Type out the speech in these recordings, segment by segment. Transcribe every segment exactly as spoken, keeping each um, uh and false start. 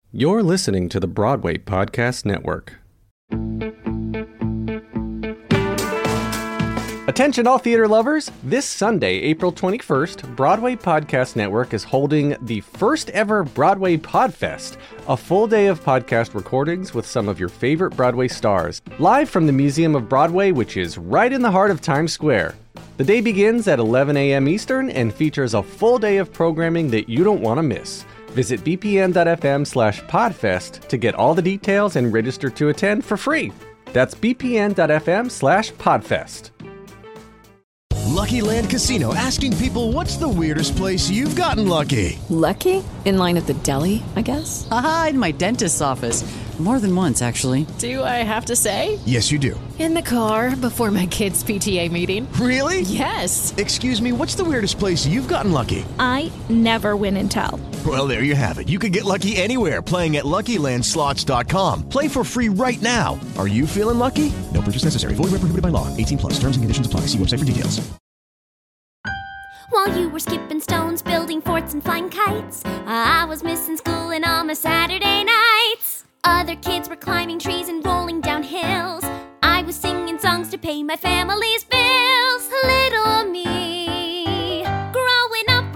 You're listening to the Broadway Podcast Network. Attention all theater lovers! This Sunday, April twenty-first, Broadway Podcast Network is holding the first ever Broadway Podfest, a full day of podcast recordings with some of your favorite Broadway stars, live from the Museum of Broadway, which is right in the heart of Times Square. The day begins at eleven a.m. Eastern and features a full day of programming that you don't want to miss. Visit bpn.fm slash podfest to get all the details and register to attend for free. That's bpn.fm slash podfest. Lucky Land Casino, asking people, what's the weirdest place you've gotten lucky? Lucky? In line at the deli, I guess? Aha, in my dentist's office. More than once, actually. Do I have to say? Yes, you do. In the car before my kids' P T A meeting. Really? Yes. Excuse me, what's the weirdest place you've gotten lucky? I never win and tell. Well, there you have it. You can get lucky anywhere, playing at Lucky Land Slots dot com. Play for free right now. Are you feeling lucky? No purchase necessary. Void where prohibited by law. eighteen plus. Terms and conditions apply. See website for details. While you were skipping stones, building forts and flying kites, I was missing school and all my Saturday nights. Other kids were climbing trees and rolling down hills. I was singing songs to pay my family's bills. Little me, growing up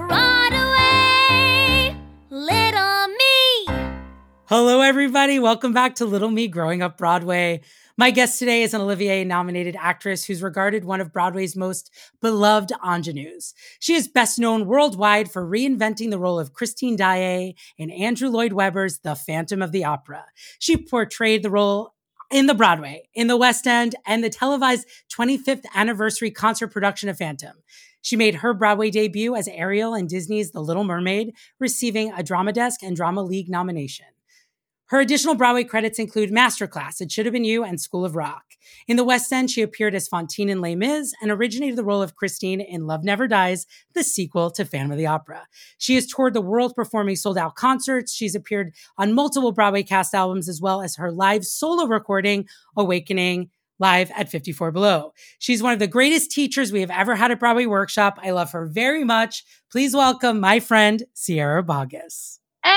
Broadway. Little me. Hello, everybody. Welcome back to Little Me Growing Up Broadway. My guest today is an Olivier-nominated actress who's regarded one of Broadway's most beloved ingenues. She is best known worldwide for reinventing the role of Christine Daae in Andrew Lloyd Webber's The Phantom of the Opera. She portrayed the role in the Broadway, in the West End, and the televised twenty-fifth anniversary concert production of Phantom. She made her Broadway debut as Ariel in Disney's The Little Mermaid, receiving a Drama Desk and Drama League nomination. Her additional Broadway credits include Masterclass, It Should Have Been You, and School of Rock. In the West End, she appeared as Fantine in Les Mis and originated the role of Christine in Love Never Dies, the sequel to Phantom of the Opera. She has toured the world performing sold-out concerts. She's appeared on multiple Broadway cast albums, as well as her live solo recording, Awakening, live at fifty-four Below. She's one of the greatest teachers we have ever had at Broadway Workshop. I love her very much. Please welcome my friend, Sierra Boggess.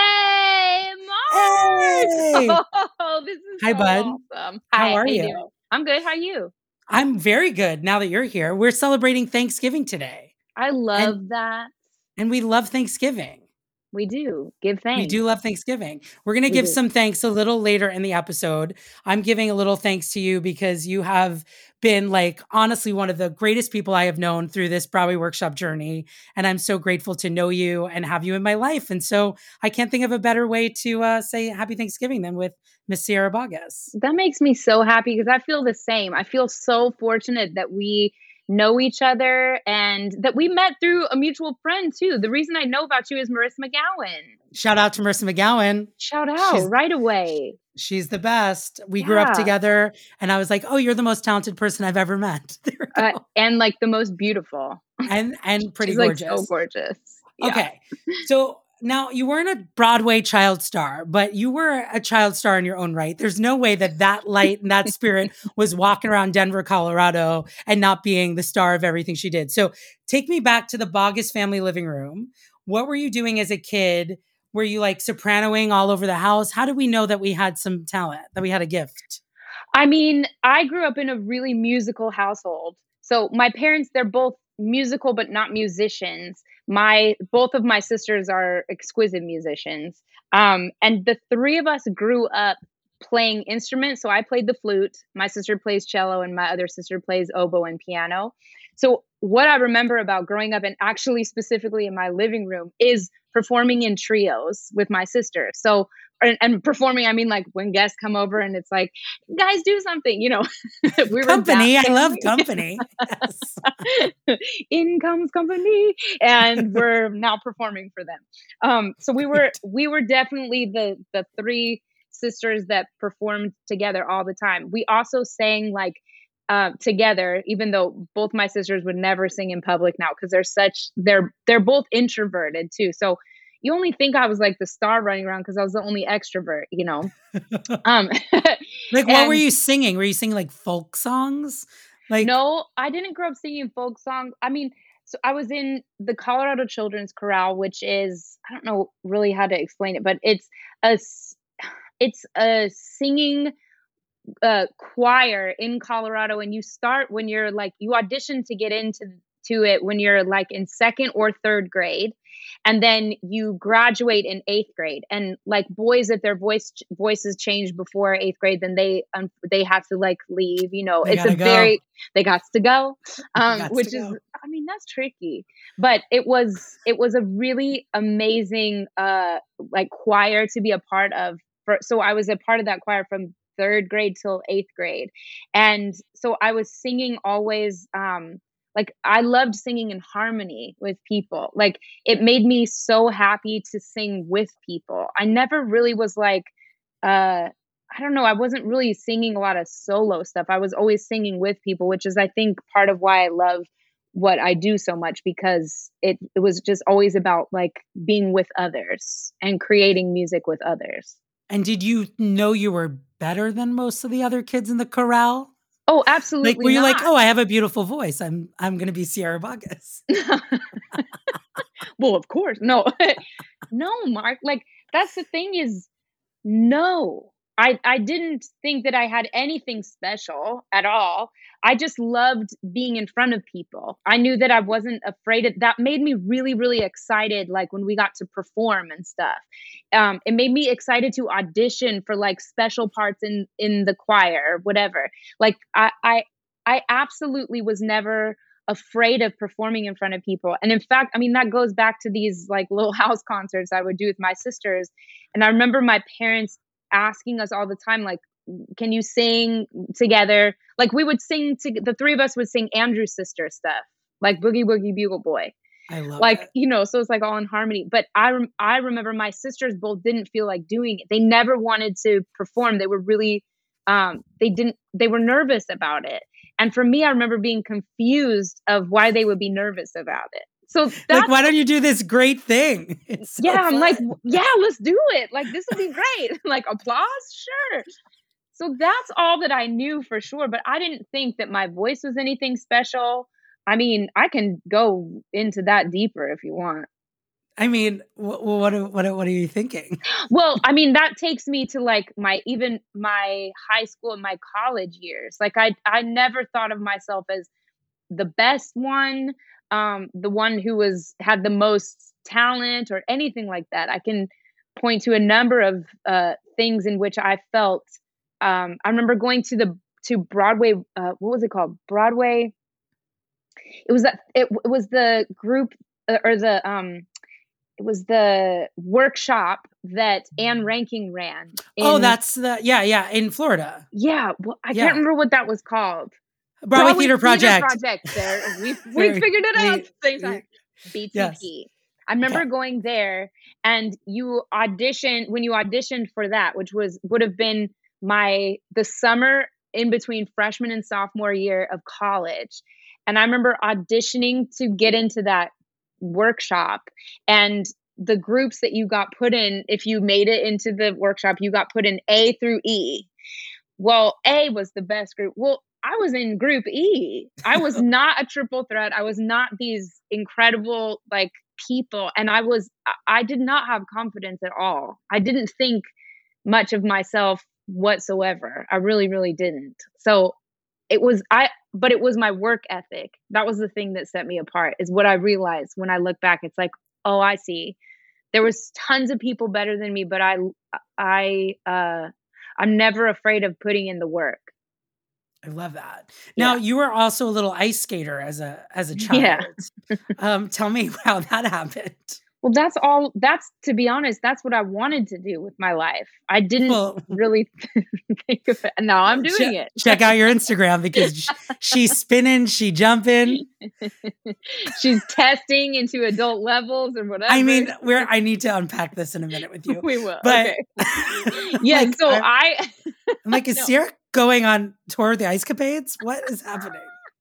Hey, Mom! Hey! Oh, this is Hi, so bud. awesome. How Hi, are you you? doing? I'm good. How are you? I'm very good now that you're here. We're celebrating Thanksgiving today. I love And- that. And we love Thanksgiving. We do. Give thanks. We do love Thanksgiving. We're going to We give do. some thanks a little later in the episode. I'm giving a little thanks to you because you have been, like, honestly one of the greatest people I have known through this Broadway Workshop journey. And I'm so grateful to know you and have you in my life. And so I can't think of a better way to uh, say Happy Thanksgiving than with Miss Sierra Boggess. That makes me so happy because I feel the same. I feel so fortunate that we know each other and that we met through a mutual friend too. The reason I know about you is Marissa McGowan. Shout out to Marissa McGowan. Shout out She's- right away. She's the best. We grew up Yeah. together and I was like, oh, you're the most talented person I've ever met. There we Uh, go. and like the most beautiful. and and pretty She's, like, gorgeous. so gorgeous. Yeah. Okay. So now you weren't a Broadway child star, but you were a child star in your own right. There's no way that that light and that spirit was walking around Denver, Colorado and not being the star of everything she did. So take me back to the Boggess family living room. What were you doing as a kid? Were you like sopranoing all over the house? How did we know that we had some talent, that we had a gift? I mean, I grew up in a really musical household. So my parents, they're both musical, but not musicians. My both of my sisters are exquisite musicians. Um, and the three of us grew up playing instruments. So I played the flute, my sister plays cello, and my other sister plays oboe and piano. So what I remember about growing up, and actually specifically in my living room, is performing in trios with my sister. So, and, and performing, I mean, like when guests come over and it's like, guys, do something, you know. we were Company. I dancing. love company. Yes. In comes company, and we're now performing for them. Um, so we were we were definitely the the three sisters that performed together all the time. We also sang like uh, together, even though both my sisters would never sing in public now because they're such they're they're both introverted too. So you only think I was like the star running around because I was the only extrovert, you know. um, Like, what were and- you singing? Were you singing like folk songs? Like, No, I didn't grow up singing folk songs. I mean, so I was in the Colorado Children's Chorale, which is, I don't know really how to explain it, but it's a, s- it's a singing uh, choir in Colorado, and you start when you're like, you audition to get into to it when you're like in second or third grade, and then you graduate in eighth grade. And like boys, if their voice voices change before eighth grade, then they um, they have to like leave. You know, They it's a gotta go. very they got to go, um, Gots which to is go. I mean that's tricky, but it was it was a really amazing uh like choir to be a part of. For, so I was a part of that choir from third grade till eighth grade, and so I was singing always. Um, Like I loved singing in harmony with people. Like it made me so happy to sing with people. I never really was like, uh, I don't know. I wasn't really singing a lot of solo stuff. I was always singing with people, which is, I think, part of why I love what I do so much, because it, it was just always about like being with others and creating music with others. And did you know you were better than most of the other kids in the chorale? Oh, absolutely. Like, were you not. like, oh, I have a beautiful voice. I'm I'm going to be Sierra Boggess. Well, of course. No, no, Mark. Like, that's the thing is, no, I, I didn't think that I had anything special at all. I just loved being in front of people. I knew that I wasn't afraid of that. Made me really, really excited. Like when we got to perform and stuff, um, it made me excited to audition for like special parts in, in the choir or whatever. Like I, I, I absolutely was never afraid of performing in front of people. And in fact, I mean, that goes back to these like little house concerts I would do with my sisters. And I remember my parents asking us all the time, like, can you sing together? Like we would sing to the three of us would sing Andrew's sister stuff, like Boogie Woogie Bugle Boy. I love like, it. you know, so it's like all in harmony. But I, rem- I remember my sisters both didn't feel like doing it. They never wanted to perform. They were really, um, they didn't, they were nervous about it. And for me, I remember being confused of why they would be nervous about it. So that's, like, why don't you do this great thing? It's so yeah, I'm fun. like, yeah, let's do it. Like, this would be great. Like, applause? Sure. So that's all that I knew for sure. But I didn't think that my voice was anything special. I mean, I can go into that deeper if you want. I mean, what what what, what are you thinking? Well, I mean, that takes me to like my, even my high school and my college years. Like I, I never thought of myself as the best one, um, the one who was, had the most talent or anything like that. I can point to a number of uh, things in which I felt, um, I remember going to the, to Broadway, uh, what was it called? Broadway. It was that, it, it was the group uh, or the, um, it was the workshop that Anne Ranking ran. In, oh, that's the, yeah, yeah, in Florida. Yeah. Well, I Yeah. can't remember what that was called. Broadway, Broadway Theater Project. Project. There, we we figured it out. At the same time. B T P. Yes. I remember Okay. going there, and you auditioned when you auditioned for that, which was would have been my the summer in between freshman and sophomore year of college, and I remember auditioning to get into that workshop, and the groups that you got put in, if you made it into the workshop, you got put in A through E. Well, A was the best group. Well, I was in group E. I was not a triple threat. I was not these incredible like people. And I was, I did not have confidence at all. I didn't think much of myself whatsoever. I really, really didn't. So it was, I, but it was my work ethic. That was the thing that set me apart, is what I realized when I look back. It's like, oh, I see. There was tons of people better than me, but I, I, uh, I'm never afraid of putting in the work. I love that. Now, Yeah. you were also a little ice skater as a as a child. Yeah. um, tell me how that happened. Well, that's all, that's, to be honest, that's what I wanted to do with my life. I didn't Well- really think of it. And now I'm doing check, it. Check out your Instagram because sh- she's spinning, she jumping. She's testing into adult levels or whatever. I mean, we're I need to unpack this in a minute with you. we will. But okay. Yeah. like, so I'm, I, I'm like, is No. Sierra going on tour with the Ice Capades? What is happening?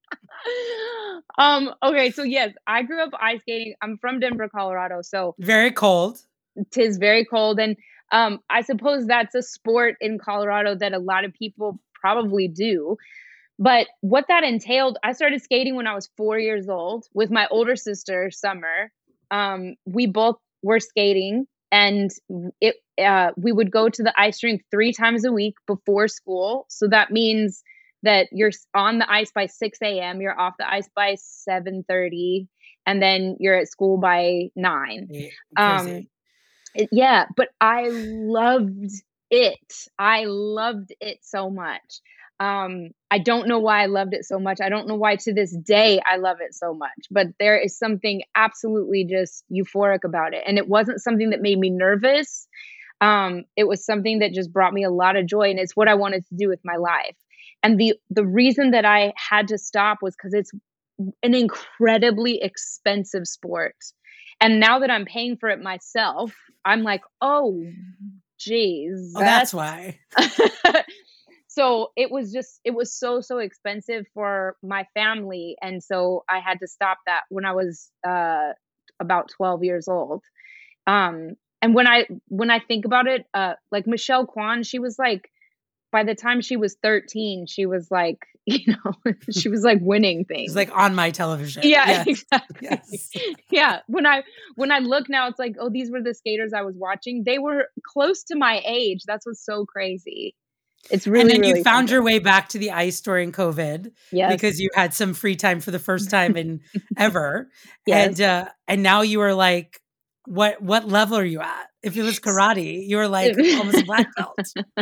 um, okay. So yes, I grew up ice skating. I'm from Denver, Colorado. So Very cold. tis very cold. And um, I suppose that's a sport in Colorado that a lot of people probably do. But what that entailed, I started skating when I was four years old with my older sister, Summer. Um, we both were skating, and it uh, we would go to the ice rink three times a week before school. So that means that you're on the ice by six a.m., you're off the ice by seven thirty, and then you're at school by nine. Yeah, um, crazy. it- yeah, but I loved it. I loved it so much. Um, I don't know why I loved it so much. I don't know why to this day I love it so much, but there is something absolutely just euphoric about it. And it wasn't something that made me nervous. Um, it was something that just brought me a lot of joy, and it's what I wanted to do with my life. And the, the reason that I had to stop was because it's an incredibly expensive sport. And now that I'm paying for it myself, I'm like, oh, geez. Oh, that's why. So it was just, it was so, so expensive for my family. And so I had to stop that when I was uh, about twelve years old. Um, and when I, when I think about it, uh, like Michelle Kwan, she was like, by the time she was thirteen, she was like, you know, she was like winning things. It's like on my television. Yeah, Yes. exactly. Yes. Yeah. When I when I look now, it's like, oh, these were the skaters I was watching. They were close to my age. That's what's so crazy. It's really, and then really you found something. your way back to the ice during COVID. Yes. Because you had some free time for the first time in ever. Yes. And uh, and now you are like, what what level are you at? If it was karate, you were like almost a black belt.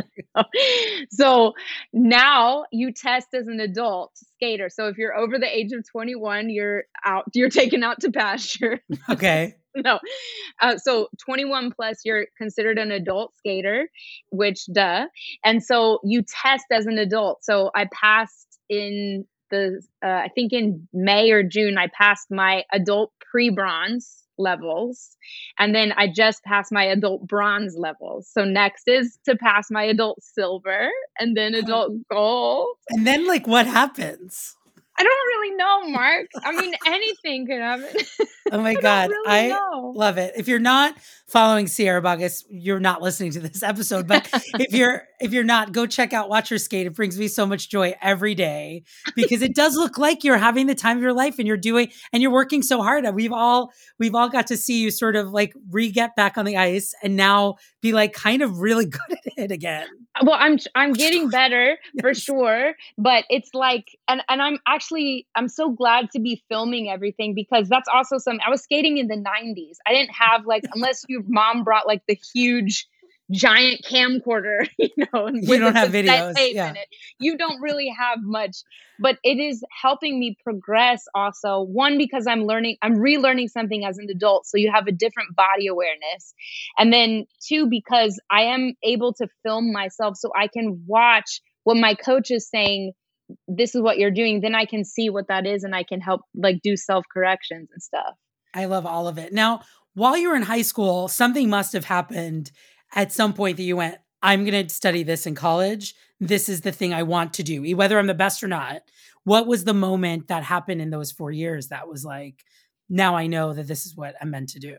So now you test as an adult skater. So if you're over the age of twenty-one, you're out, you're taken out to pasture. Okay. No. Uh, so twenty-one plus, you're considered an adult skater, which duh. And so you test as an adult. So I passed in the, uh, I think in May or June, I passed my adult pre-bronze levels. And then I just passed my adult bronze levels. So next is to pass my adult silver and then adult gold. And then like what happens? I don't really know, Mark. I mean, anything could happen. Oh my I God. don't really I know. love it. If you're not following Sierra Boggess, you're not listening to this episode. But if you're if you're not, go check out Watch Her Skate. It brings me so much joy every day because it does look like you're having the time of your life and you're doing and you're working so hard. We've all we've all got to see you sort of like re-get back on the ice and now be like kind of really good at it again. Well, I'm I'm getting better for sure, but it's like, and and I'm actually I'm so glad to be filming everything because that's also some. I was skating in the nineties. I didn't have like, unless your mom brought like the huge giant camcorder, you know, and You with don't the have cassette videos, tape yeah. in it. You don't really have much, but it is helping me progress also. One, because I'm learning, I'm relearning something as an adult. So you have a different body awareness. And then two, because I am able to film myself so I can watch what my coach is saying, this is what you're doing. Then I can see what that is and I can help like do self-corrections and stuff. I love all of it. Now, while you were in high school, something must have happened at some point that you went, I'm going to study this in college. This is the thing I want to do, whether I'm the best or not. What was the moment that happened in those four years that was like, now I know that this is what I'm meant to do?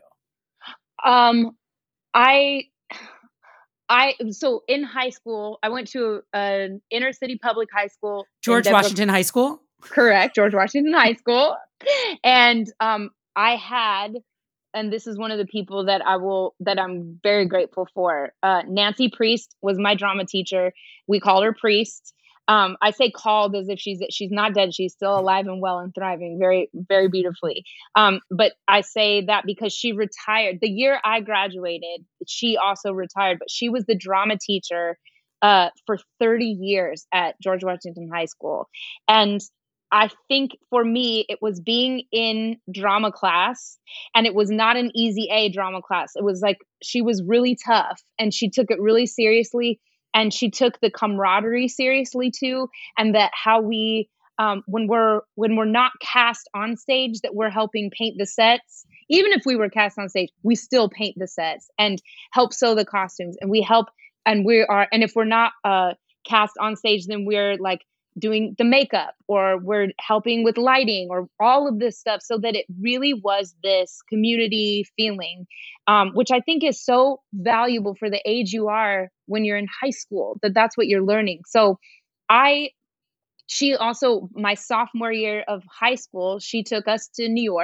Um, I, I, so in high school, I went to an inner city public high school. in George Denver. Washington High School? Correct. George Washington High School. And, um, I had, and this is one of the people that I will, that I'm very grateful for. Uh, Nancy Priest was my drama teacher. We called her Priest. Um, I say called as if she's, she's not dead. She's still alive and well and thriving very, very beautifully. Um, but I say that because she retired the year I graduated, she also retired, but she was the drama teacher, uh, for thirty years at George Washington High School. And I think for me, it was being in drama class, and it was not an easy A drama class. It was like, she was really tough and she took it really seriously, and she took the camaraderie seriously too. And that how we, um, when we're, when we're not cast on stage, that we're helping paint the sets. Even if we were cast on stage, we still paint the sets and help sew the costumes, and we help, and we are, and if we're not, uh, cast on stage, then we're like, doing the makeup, or we're helping with lighting, or all of this stuff, so that it really was this community feeling, um, which I think is so valuable for the age you are when you're in high school, that that's what you're learning. So I, she also, my sophomore year of high school, she took us to New York,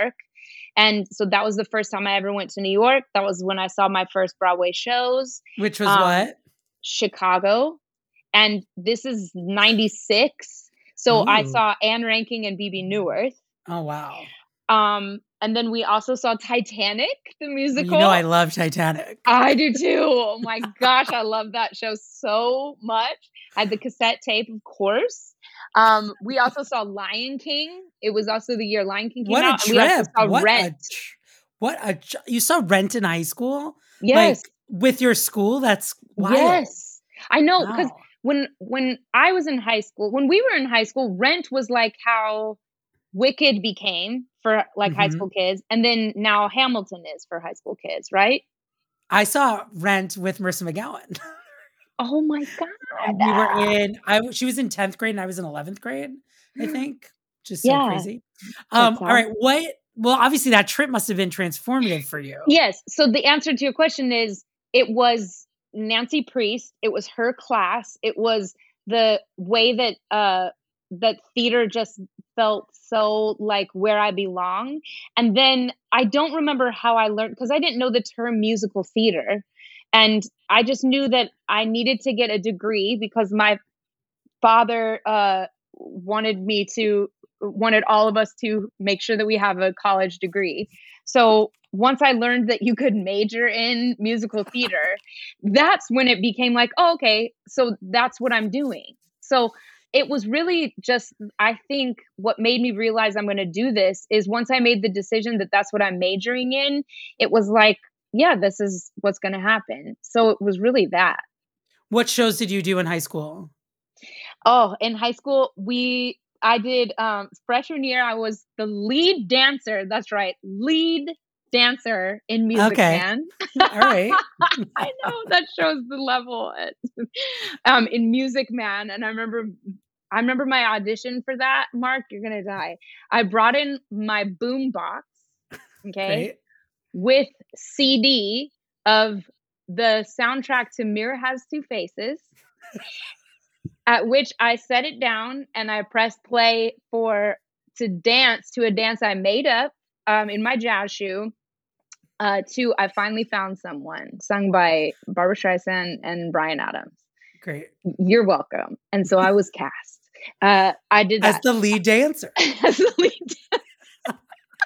And so that was the first time I ever went to New York. That was when I saw my first Broadway shows. Which was Um, what? Chicago. And this is ninety-six. So I Ooh. saw Anne Ranking and Bebe Neuwirth. Oh, wow. Um, and then we also saw Titanic, the musical. You know I love Titanic. I do too. Oh my gosh, I love that show so much. I had the cassette tape, of course. Um, we also saw Lion King. It was also the year Lion King came What a out. And we also trip. saw What a Rent. tr- What a tr- you saw Rent in high school? Yes. Like with your school? That's wild. Yes. I know, because Wow. when when I was in high school, when we were in high school, Rent was like how Wicked became for like high Mhm. school kids, and then now Hamilton is for high school kids, right? I saw Rent with Marissa McGowan. Oh my god. We were in I w- she was in tenth grade and I was in eleventh grade, I think. Just so Yeah. crazy. Um That's all right, what well obviously that trip must have been transformative for you. Yes. So the answer to your question is it was Nancy Priest. It was her class. It was the way that uh that theater just felt so like where I belong. And then I don't remember how I learned, because I didn't know the term musical theater. And I just knew that I needed to get a degree because my father uh wanted me to wanted all of us to make sure that we have a college degree. So once I learned that you could major in musical theater, that's when it became like, oh, okay, so that's what I'm doing. So it was really just, I think what made me realize I'm going to do this is once I made the decision that that's what I'm majoring in, it was like, yeah, this is what's going to happen. So it was really that. What shows did you do in high school? Oh, in high school, we, I did, um, freshman year, I was the lead dancer. That's right. Lead dancer in Music Okay. Man. All right. I know that shows the level at, um, in Music Man. And I remember, I remember my audition for that. Mark, you're going to die. I brought in my boom box. Okay. Great. With C D of the soundtrack to Mirror Has Two Faces, at which I set it down and I pressed play for to dance to a dance I made up um, in my jazz shoe uh, to I Finally Found Someone, sung by Barbra Streisand and Bryan Adams. Great. You're welcome. And so I was cast. Uh, I did that. As the lead dancer. As the lead dancer.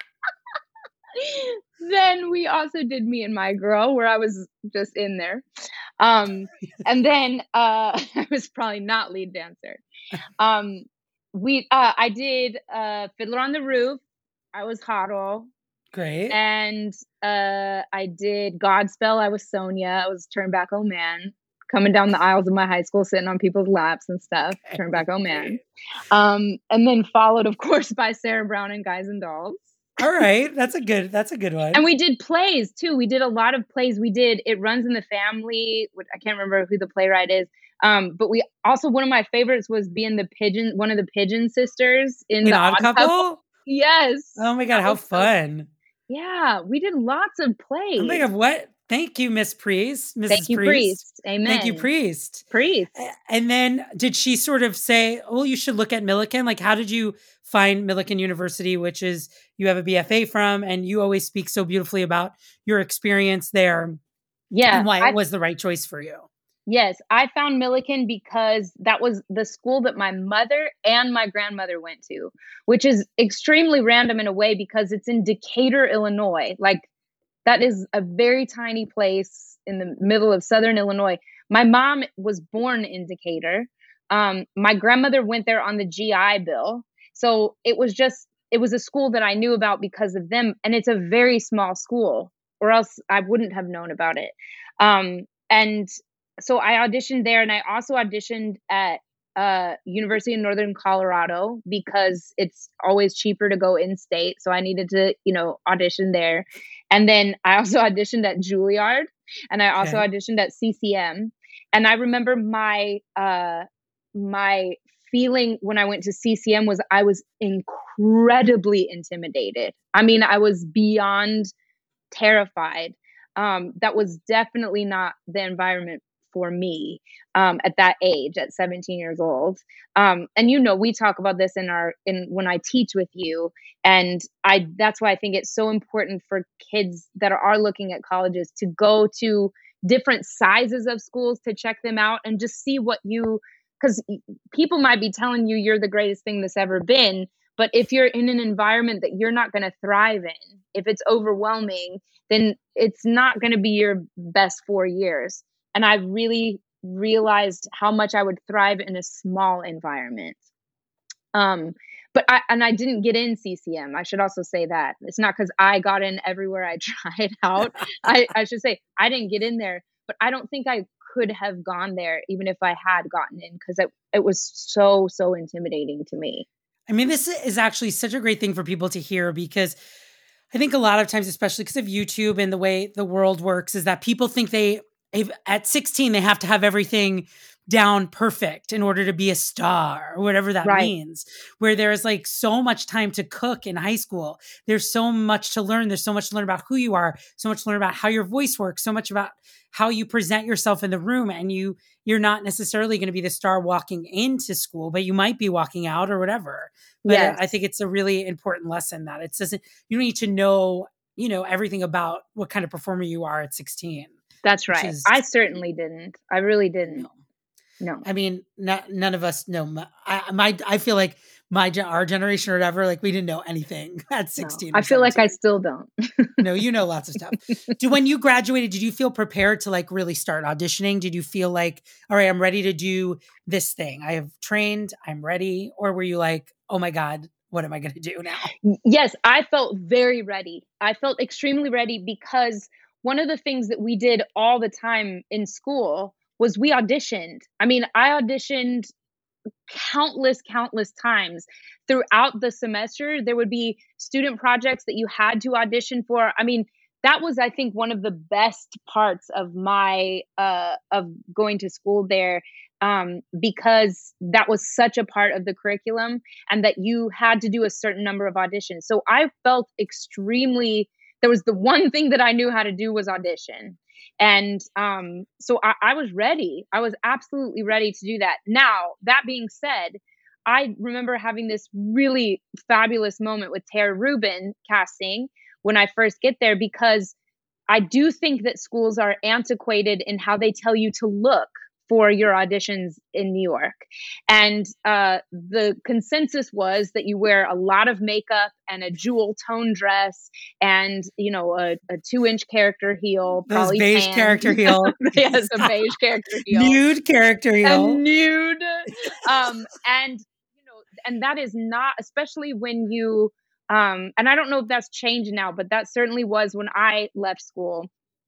Then we also did Me and My Girl, where I was just in there. Um, and then uh, I was probably not lead dancer. Um, we, uh, I did uh, Fiddler on the Roof. I was Hoddle. Great. And uh, I did Godspell. I was Sonia. I was Turn Back, Oh Man. Coming down the aisles of my high school, sitting on people's laps and stuff. Okay. Turn Back, Oh Man. Um, and then followed, of course, by Sarah Brown and Guys and Dolls. All right. That's a good, that's a good one. And we did plays too. We did a lot of plays. We did It Runs in the Family, which I can't remember who the playwright is. Um, but we also, one of my favorites was being the pigeon, one of the pigeon sisters in, In the Odd Couple? Yes. Oh my God, That how was so- fun. Yeah, we did lots of plays. Oh my God, what? Thank you, Miss Priest. Missus Thank you, Priest. Amen. Thank you, Priest. Priest. A- And then did she sort of say, oh, you should look at Millikan? Like, how did you find Millikan University, which is you have a B F A from, and you always speak so beautifully about your experience there Yeah. and why I- it was the right choice for you? Yes, I found Millikan because that was the school that my mother and my grandmother went to, which is extremely random in a way because it's in Decatur, Illinois. Like, that is a very tiny place in the middle of Southern Illinois. My mom was born in Decatur. Um, my grandmother went there on the G I Bill. So it was just, it was a school that I knew about because of them. And it's a very small school, or else I wouldn't have known about it. Um, and so I auditioned there, and I also auditioned at uh, University of Northern Colorado because it's always cheaper to go in state. So I needed to, you know, audition there. And then I also auditioned at Juilliard, and I also Okay. auditioned at C C M. And I remember my uh, my feeling when I went to C C M was I was incredibly intimidated. I mean, I was beyond terrified. Um, that was definitely not the environment for me um, at that age, at seventeen years old. Um, and, you know, we talk about this in our, in when I teach with you. And I, that's why I think it's so important for kids that are looking at colleges to go to different sizes of schools to check them out and just see what you, because people might be telling you you're the greatest thing that's ever been. But if you're in an environment that you're not going to thrive in, if it's overwhelming, then it's not going to be your best four years. And I really realized how much I would thrive in a small environment. Um, but I, and I didn't get in C C M. I should also say that. It's not because I got in everywhere I tried out. I, I should say I didn't get in there, but I don't think I could have gone there even if I had gotten in, because it, it was so, so intimidating to me. I mean, this is actually such a great thing for people to hear, because I think a lot of times, especially because of YouTube and the way the world works, is that people think they, at sixteen, they have to have everything down perfect in order to be a star or whatever that Right. means, where there's like so much time to cook in high school. There's so much to learn. There's so much to learn about who you are, so much to learn about how your voice works, so much about how you present yourself in the room. And you, you're not necessarily going to be the star walking into school, but you might be walking out or whatever. But Yes. I think it's a really important lesson that it doesn't, you don't need to know, you know, everything about what kind of performer you are at sixteen. That's right. is- I certainly didn't. I really didn't. No. No. I mean, not, none of us know. My, I, my, I feel like my, gen- our generation or whatever, like we didn't know anything at sixteen. No. I feel like I still don't. No, you know lots of stuff. Do when you graduated, did you feel prepared to like really start auditioning? Did you feel like, all right, I'm ready to do this thing. I have trained, I'm ready. Or were you like, oh my God, what am I going to do now? Yes, I felt very ready. I felt extremely ready because one of the things that we did all the time in school was we auditioned. I mean, I auditioned countless, countless times throughout the semester. There would be student projects that you had to audition for. I mean, that was, I think, one of the best parts of my, uh, of going to school there, um, because that was such a part of the curriculum and that you had to do a certain number of auditions. So I felt extremely, there was the one thing that I knew how to do was audition. And um, so I, I was ready. I was absolutely ready to do that. Now, that being said, I remember having this really fabulous moment with Tara Rubin casting when I first get there, because I do think that schools are antiquated in how they tell you to look for your auditions in New York. And uh, the consensus was that you wear a lot of makeup and a jewel tone dress and, you know, a, a two inch character heel. Those probably beige tan. character heel. Yes, a beige character heel. Nude character heel. A nude. Um, and, you know, and that is not, especially when you, um, and I don't know if that's changed now, but that certainly was when I left school.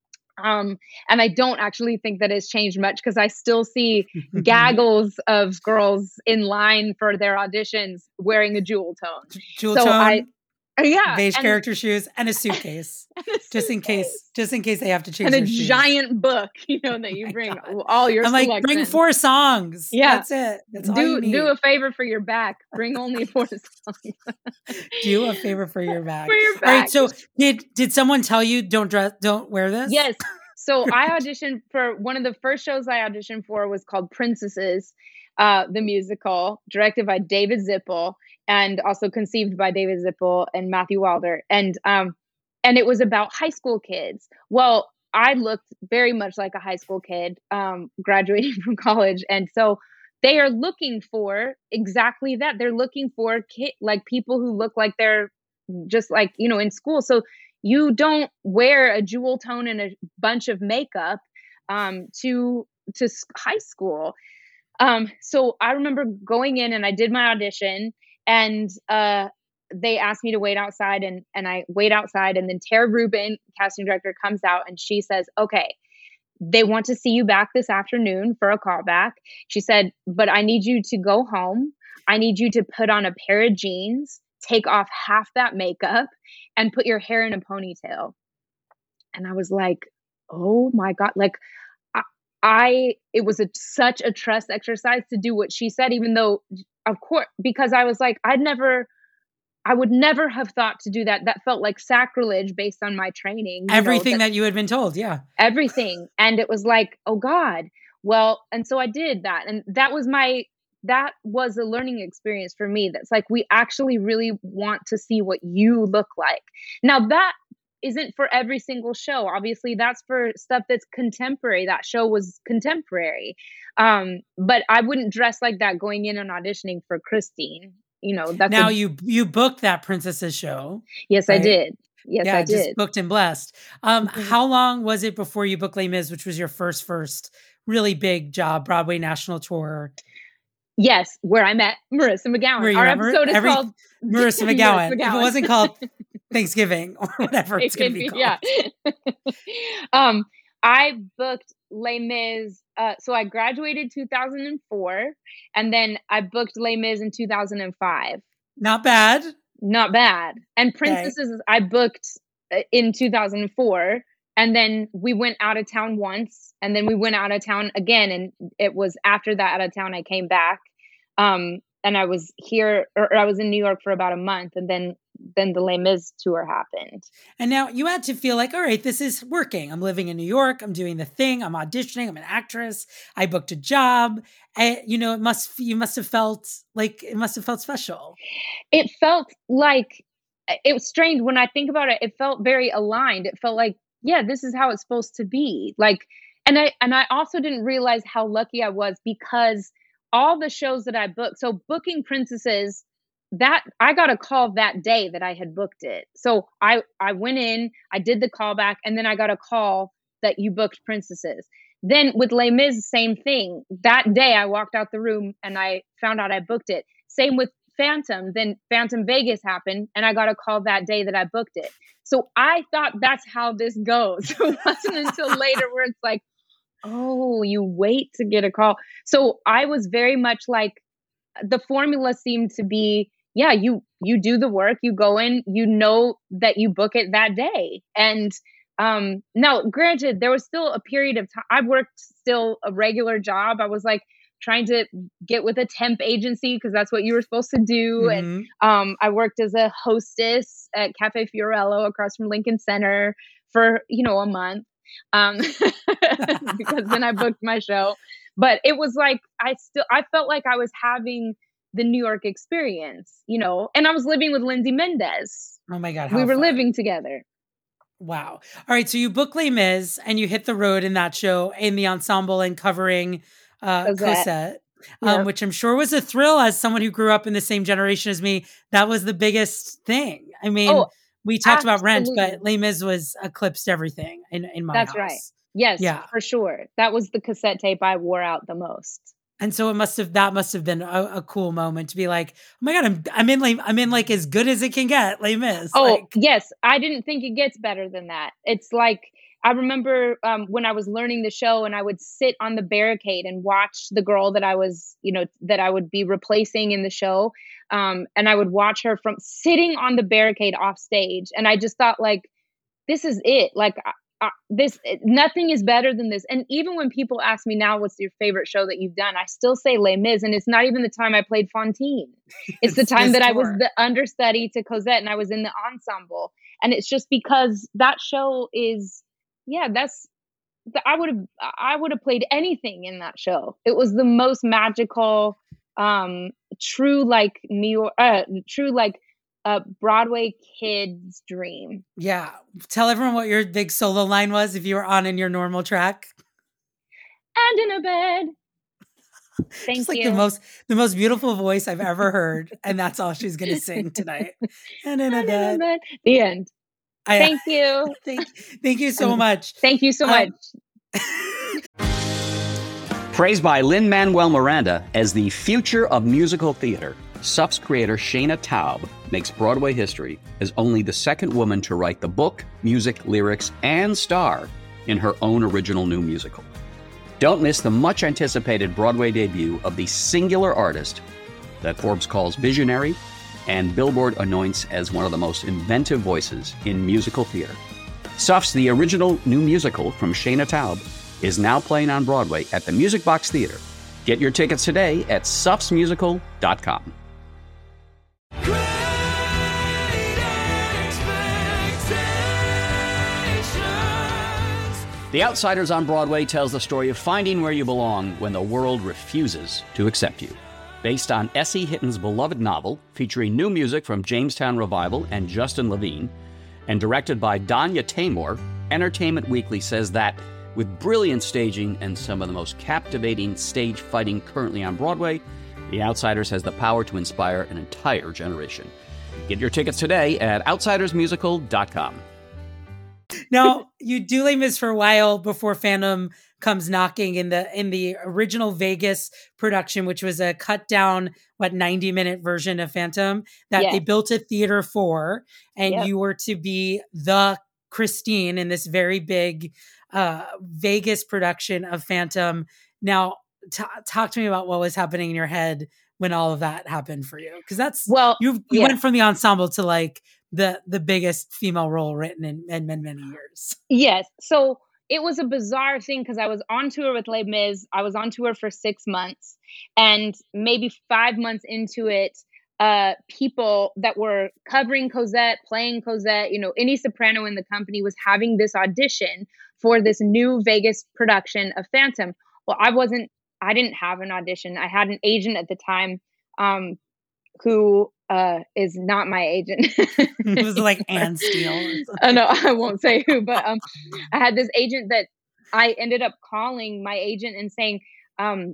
Um, and I don't actually think that it's changed much, because I still see gaggles of girls in line for their auditions wearing a jewel tone. Jewel so tone, I, yeah, beige and, character shoes, and a suitcase, and a just in suitcase. case, just in case they have to change. And a their shoes. giant book, you know, that you bring all your. I'm like, selections. bring four songs. Yeah, that's it. That's all do you need. do a favor for your back. Bring only four songs. Do a favor for your back. For your All right. back. So did did someone tell you don't dress, don't wear this? Yes. So I auditioned for one of the first shows I auditioned for was called Princesses, uh, the musical, directed by David Zippel and also conceived by David Zippel and Matthew Wilder. And um, and it was about high school kids. Well, I looked very much like a high school kid, um, graduating from college, and so they are looking for exactly that. They're looking for kid, like people who look like they're just like, you know, in school. So you don't wear a jewel tone and a bunch of makeup um, to to high school. Um, so I remember going in and I did my audition, and uh, they asked me to wait outside, and and I wait outside, and then Tara Rubin, casting director, comes out and she says, "Okay, they want to see you back this afternoon for a callback." She said, "But I need you to go home. I need you to put on a pair of jeans, take off half that makeup, and put your hair in a ponytail." And I was like, oh my God, like I, I it was a, such a trust exercise to do what she said, even though, of course, because I was like, I'd never, I would never have thought to do that. That felt like sacrilege based on my training. Everything know, that, that you had been told. Yeah. everything. And it was like, oh God, well, and so I did that. And that was my, that was a learning experience for me. That's like, we actually really want to see what you look like. Now that isn't for every single show. Obviously that's for stuff that's contemporary. That show was contemporary. Um, but I wouldn't dress like that going in and auditioning for Christine. You know, that's now a, you, you booked that Princesses show. Yes, right? I did. Yes, yeah, I did. Just booked and blessed. Um, mm-hmm. How long was it before you booked Les Mis, which was your first, first really big job, Broadway national tour? Yes, where I met Marissa McGowan. Our episode is Every, called Marissa McGowan. Marissa McGowan. If it wasn't called Thanksgiving or whatever it's it going to be, be called. Yeah. um, I booked Les Mis. Uh, so I graduated two thousand four, and then I booked Les Mis in two thousand five. Not bad. Not bad. And Princesses, okay. I booked in two thousand four. And then we went out of town once, and then we went out of town again. And it was after that out of town, I came back. Um, and I was here, or I was in New York for about a month. And then, then the Les Mis tour happened. And now you had to feel like, all right, this is working. I'm living in New York. I'm doing the thing. I'm auditioning. I'm an actress. I booked a job. And, you know, it must, you must have felt like, it must have felt special. It felt like, it was strange when I think about it. It felt very aligned. It felt like, yeah, this is how it's supposed to be. Like, and I, and I also didn't realize how lucky I was, because all the shows that I booked, so booking Princesses, that I got a call that day that I had booked it. So I, I went in, I did the callback, and then I got a call that you booked Princesses. Then with Les Mis, same thing. That day I walked out the room and I found out I booked it. Same with Phantom. Then Phantom Vegas happened, and I got a call that day that I booked it. So I thought that's how this goes. It wasn't until later where it's like, oh, you wait to get a call. So I was very much like, the formula seemed to be, yeah, you you do the work, you go in, you know that you book it that day. And um, now, granted, there was still a period of time. I worked still a regular job. I was like trying to get with a temp agency because that's what you were supposed to do. Mm-hmm. And um, I worked as a hostess at Cafe Fiorello across from Lincoln Center for, you know, a month um, because then I booked my show. But it was like, I still, I felt like I was having the New York experience, you know, and I was living with Lindsay Mendez. Oh my God. We were fun. living together. Wow. All right. So you book Les Mis and you hit the road in that show in the ensemble and covering uh, Cosette, um, yep. which I'm sure was a thrill as someone who grew up in the same generation as me. That was the biggest thing. I mean, oh, we talked absolutely. about Rent, but Les Mis was eclipsed everything in, in my That's house. That's right. Yes, yeah. for sure. That was the cassette tape I wore out the most. And so it must have, that must have been a, a cool moment to be like, oh my God, I'm, I'm in like, I'm in like as good as it can get, Les Mis. Oh like, yes. I didn't think it gets better than that. It's like, I remember um, when I was learning the show and I would sit on the barricade and watch the girl that I was, you know, that I would be replacing in the show. Um, and I would watch her from sitting on the barricade off stage. And I just thought like, this is it. Like uh, this, nothing is better than this. And even when people ask me now, what's your favorite show that you've done? I still say Les Mis. And it's not even the time I played Fantine. It's the time that I was the understudy to Cosette and I was in the ensemble. And it's just because that show is, yeah, that's, I would have, I would have played anything in that show. It was the most magical, um, true, like New York, uh, true, like uh, Broadway kid's dream. Yeah. Tell everyone what your big solo line was if you were on in your normal track. And in a bed. Thank Just like you. the most, the most beautiful voice I've ever heard. And that's all she's going to sing tonight. And in a and bed. In a bed. The end. I, thank you. Thank, thank you so much. Thank you so much. Um, Praised by Lin-Manuel Miranda as the future of musical theater, S U F's creator Shana Taub makes Broadway history as only the second woman to write the book, music, lyrics, and star in her own original new musical. Don't miss the much-anticipated Broadway debut of the singular artist that Forbes calls visionary and Billboard anoints as one of the most inventive voices in musical theater. S U F's The Original New Musical from Shana Taub is now playing on Broadway at the Music Box Theater. Get your tickets today at S U Fs musical dot com. The Outsiders on Broadway tells the story of finding where you belong when the world refuses to accept you. Based on S E. Hitton's beloved novel, featuring new music from Jamestown Revival and Justin Levine, and directed by Danya Taymor, Entertainment Weekly says that with brilliant staging and some of the most captivating stage fighting currently on Broadway, The Outsiders has the power to inspire an entire generation. Get your tickets today at outsiders musical dot com. Now, you do Les Mis for a while before Phantom comes knocking in the in the original Vegas production, which was a cut down, what, ninety minute version of Phantom that Yes. they built a theater for, and Yep. you were to be the Christine in this very big uh, Vegas production of Phantom. Now, t- talk to me about what was happening in your head when all of that happened for you, because that's Well, you you yeah. went from the ensemble to like the the biggest female role written in, in many many years. Yes. So it was a bizarre thing because I was on tour with Les Mis. I was on tour for six months, and maybe five months into it, uh, people that were covering Cosette, playing Cosette, you know, any soprano in the company was having this audition for this new Vegas production of Phantom. Well, I wasn't. I didn't have an audition. I had an agent at the time, um, who uh, is not my agent. It was like Anne Steele. or something. Oh, no, I won't say who, but um, I had this agent that I ended up calling my agent and saying, um,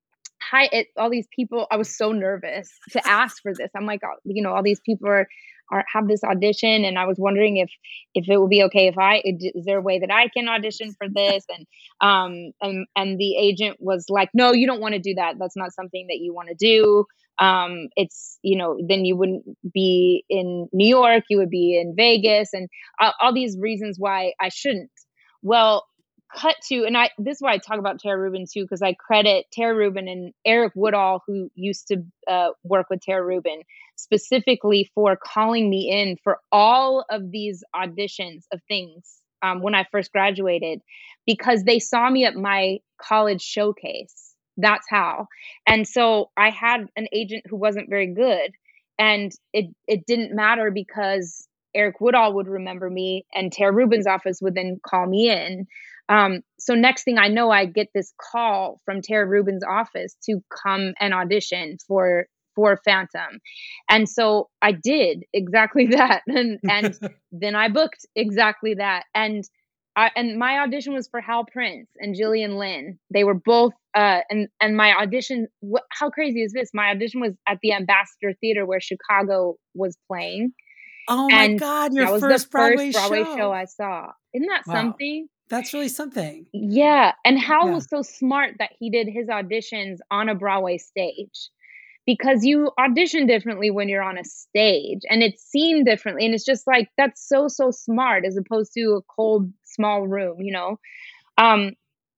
hi, it, all these people, I was so nervous to ask for this. I'm like, oh, you know, all these people are, are have this audition, and I was wondering if if it would be okay if I, is there a way that I can audition for this? And um and and the agent was like, no, you don't want to do that. That's not something that you want to do. Um, it's, you know, then you wouldn't be in New York, you would be in Vegas, and all, all these reasons why I shouldn't. Well, cut to, and I, this is why I talk about Tara Rubin too, because I credit Tara Rubin and Eric Woodall, who used to uh, work with Tara Rubin, specifically for calling me in for all of these auditions of things um, when I first graduated, because they saw me at my college showcase. That's how. And so I had an agent who wasn't very good, and it, it didn't matter because Eric Woodall would remember me and Tara Rubin's office would then call me in. Um, so next thing I know, I get this call from Tara Rubin's office to come and audition for, for Phantom. And so I did exactly that. And, and then I booked exactly that. And I, and my audition was for Hal Prince and Gillian Lynn. They were both, uh, and, and my audition, wh- how crazy is this? My audition was at the Ambassador Theater where Chicago was playing. Oh my And God, your that was first the Broadway, first Broadway show. show I saw. Isn't that Wow. something? That's really something. Yeah. And Hal Yeah. was so smart that he did his auditions on a Broadway stage, because you audition differently when you're on a stage and it's seen differently. And it's just like, that's so, so smart as opposed to a cold, small room, you know? Um,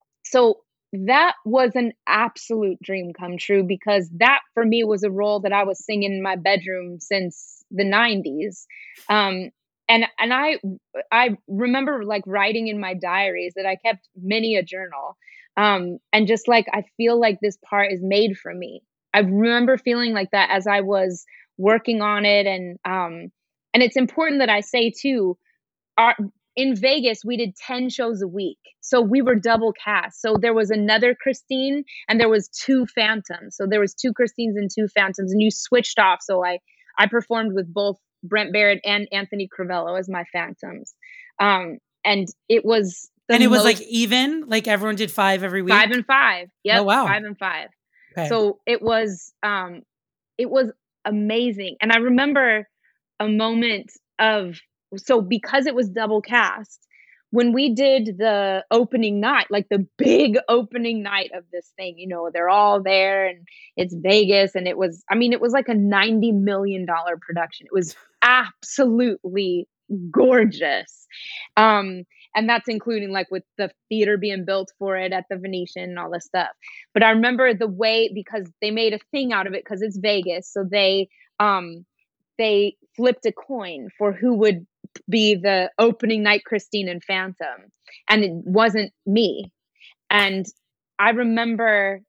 so that was an absolute dream come true, because that for me was a role that I was singing in my bedroom since the nineties. Um, and, and I, I remember like writing in my diaries that I kept many a journal. Um, and just like, I feel like this part is made for me. I remember feeling like that as I was working on it. And, um, and it's important that I say too, our, in Vegas, we did ten shows a week. So we were double cast. So there was another Christine and there was two Phantoms. So there was two Christines and two Phantoms, and you switched off. So I, I performed with both Brent Barrett and Anthony Crivello as my Phantoms. Um, and it was, the And it was most- like even, like everyone did five every week. five and five. Yep. Oh, wow. Five and five. Okay. So it was, um, it was amazing. And I remember a moment of, so because it was double cast, when we did the opening night, like the big opening night of this thing, you know, they're all there and it's Vegas. And it was, I mean, it was like a ninety million dollars production. It was absolutely gorgeous. Um, and that's including like with the theater being built for it at the Venetian and all this stuff. But I remember the way, because they made a thing out of it because it's Vegas. So they, um, they flipped a coin for who would be the opening night Christine and Phantom. And it wasn't me. And I remember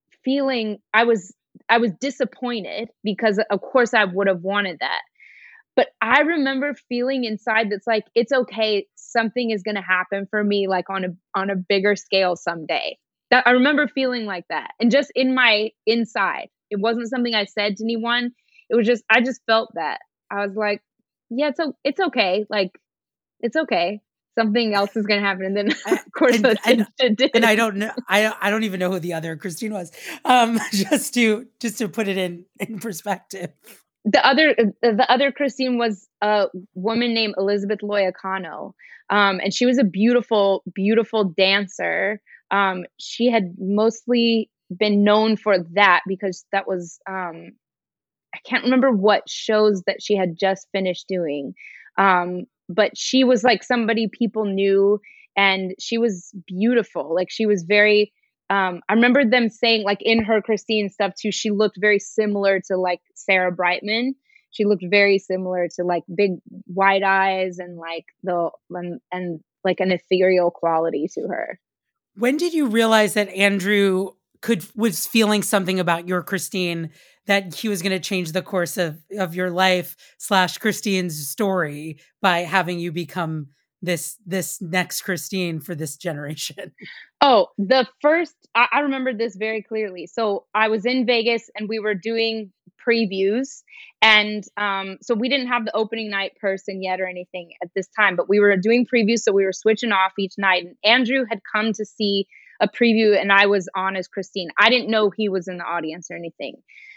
feeling, I was, I was disappointed because of course I would have wanted that. But I remember feeling inside that's like, it's okay. Something is going to happen for me, like on a, on a bigger scale someday. That I remember feeling like that. And just in my inside, it wasn't something I said to anyone. It was just, I just felt that. I was like, yeah, it's, it's okay. Like, it's okay. Something else is going to happen. And then of course, and, it, and, it did. And I don't know, I, I don't even know who the other Christine was. Um, just to, just to put it in, in perspective. The other, the other Christine was a woman named Elizabeth Loyacano. Um, and she was a beautiful, beautiful dancer. Um, she had mostly been known for that because that was, um, I can't remember what shows that she had just finished doing. Um, but she was like somebody people knew, and she was beautiful. Like she was very, um, I remember them saying like in her Christine stuff too, she looked very similar to like Sarah Brightman. She looked very similar to like big wide eyes and like the, and, and like an ethereal quality to her. When did you realize that Andrew could, was feeling something about your Christine, that he was going to change the course of, of your life slash Christine's story by having you become this, this next Christine for this generation? Oh, the first, I, I remember this very clearly. So I was in Vegas and we were doing previews. And um, so we didn't have the opening night person yet or anything at this time, but we were doing previews. So we were switching off each night. And Andrew had come to see a preview and I was on as Christine. I didn't know he was in the audience or anything.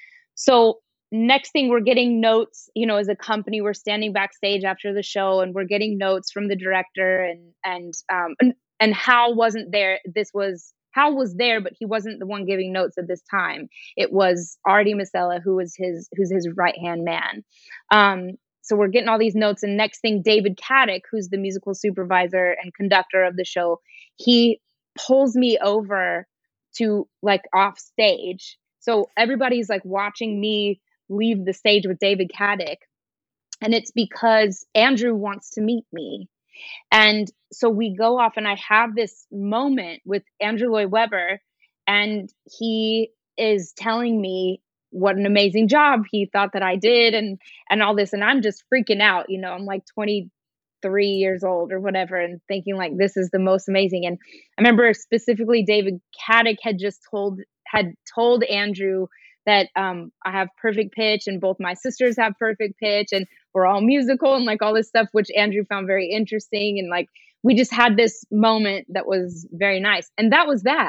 So next thing, we're getting notes, you know, as a company, we're standing backstage after the show and we're getting notes from the director, and, and, um, and, and Hal wasn't there. This was, Hal was there, but he wasn't the one giving notes at this time. It was Artie Masella, who was his, who's his right-hand man. Um, so we're getting all these notes, and next thing, David Caddick, who's the musical supervisor and conductor of the show, he pulls me over to like off stage. So everybody's like watching me leave the stage with David Caddick. And it's because Andrew wants to meet me. And so we go off and I have this moment with Andrew Lloyd Webber, and he is telling me what an amazing job he thought that I did and, and all this. And I'm just freaking out, you know, I'm like twenty-three years old or whatever, and thinking like, this is the most amazing. And I remember specifically David Caddick had just told had told Andrew that um, I have perfect pitch and both my sisters have perfect pitch and we're all musical and like all this stuff, which Andrew found very interesting. And like, we just had this moment that was very nice. And that was that.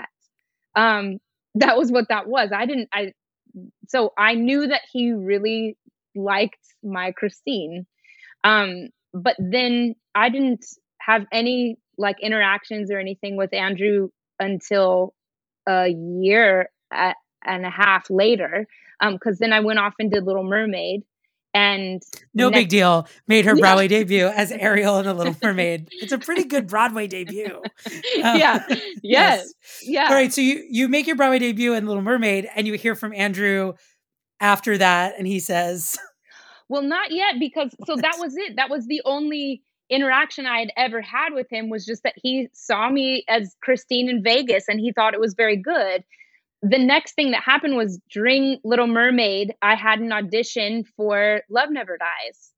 Um, that was what that was. I didn't, I, so I knew that he really liked my Christine. Um, but then I didn't have any like interactions or anything with Andrew until a year and a half later, um, because then I went off and did Little Mermaid, and no next- big deal, made her Broadway yeah. debut as Ariel in The Little Mermaid. It's a pretty good Broadway debut. Um, yeah, yes. yes, yeah. All right, so you you make your Broadway debut in Little Mermaid, and you hear from Andrew after that, and he says, "Well, not yet, because so that was it. That was the only interaction I had ever had with him, was just that he saw me as Christine in Vegas and he thought it was very good." The next thing that happened was during Little Mermaid, I had an audition for Love Never Dies.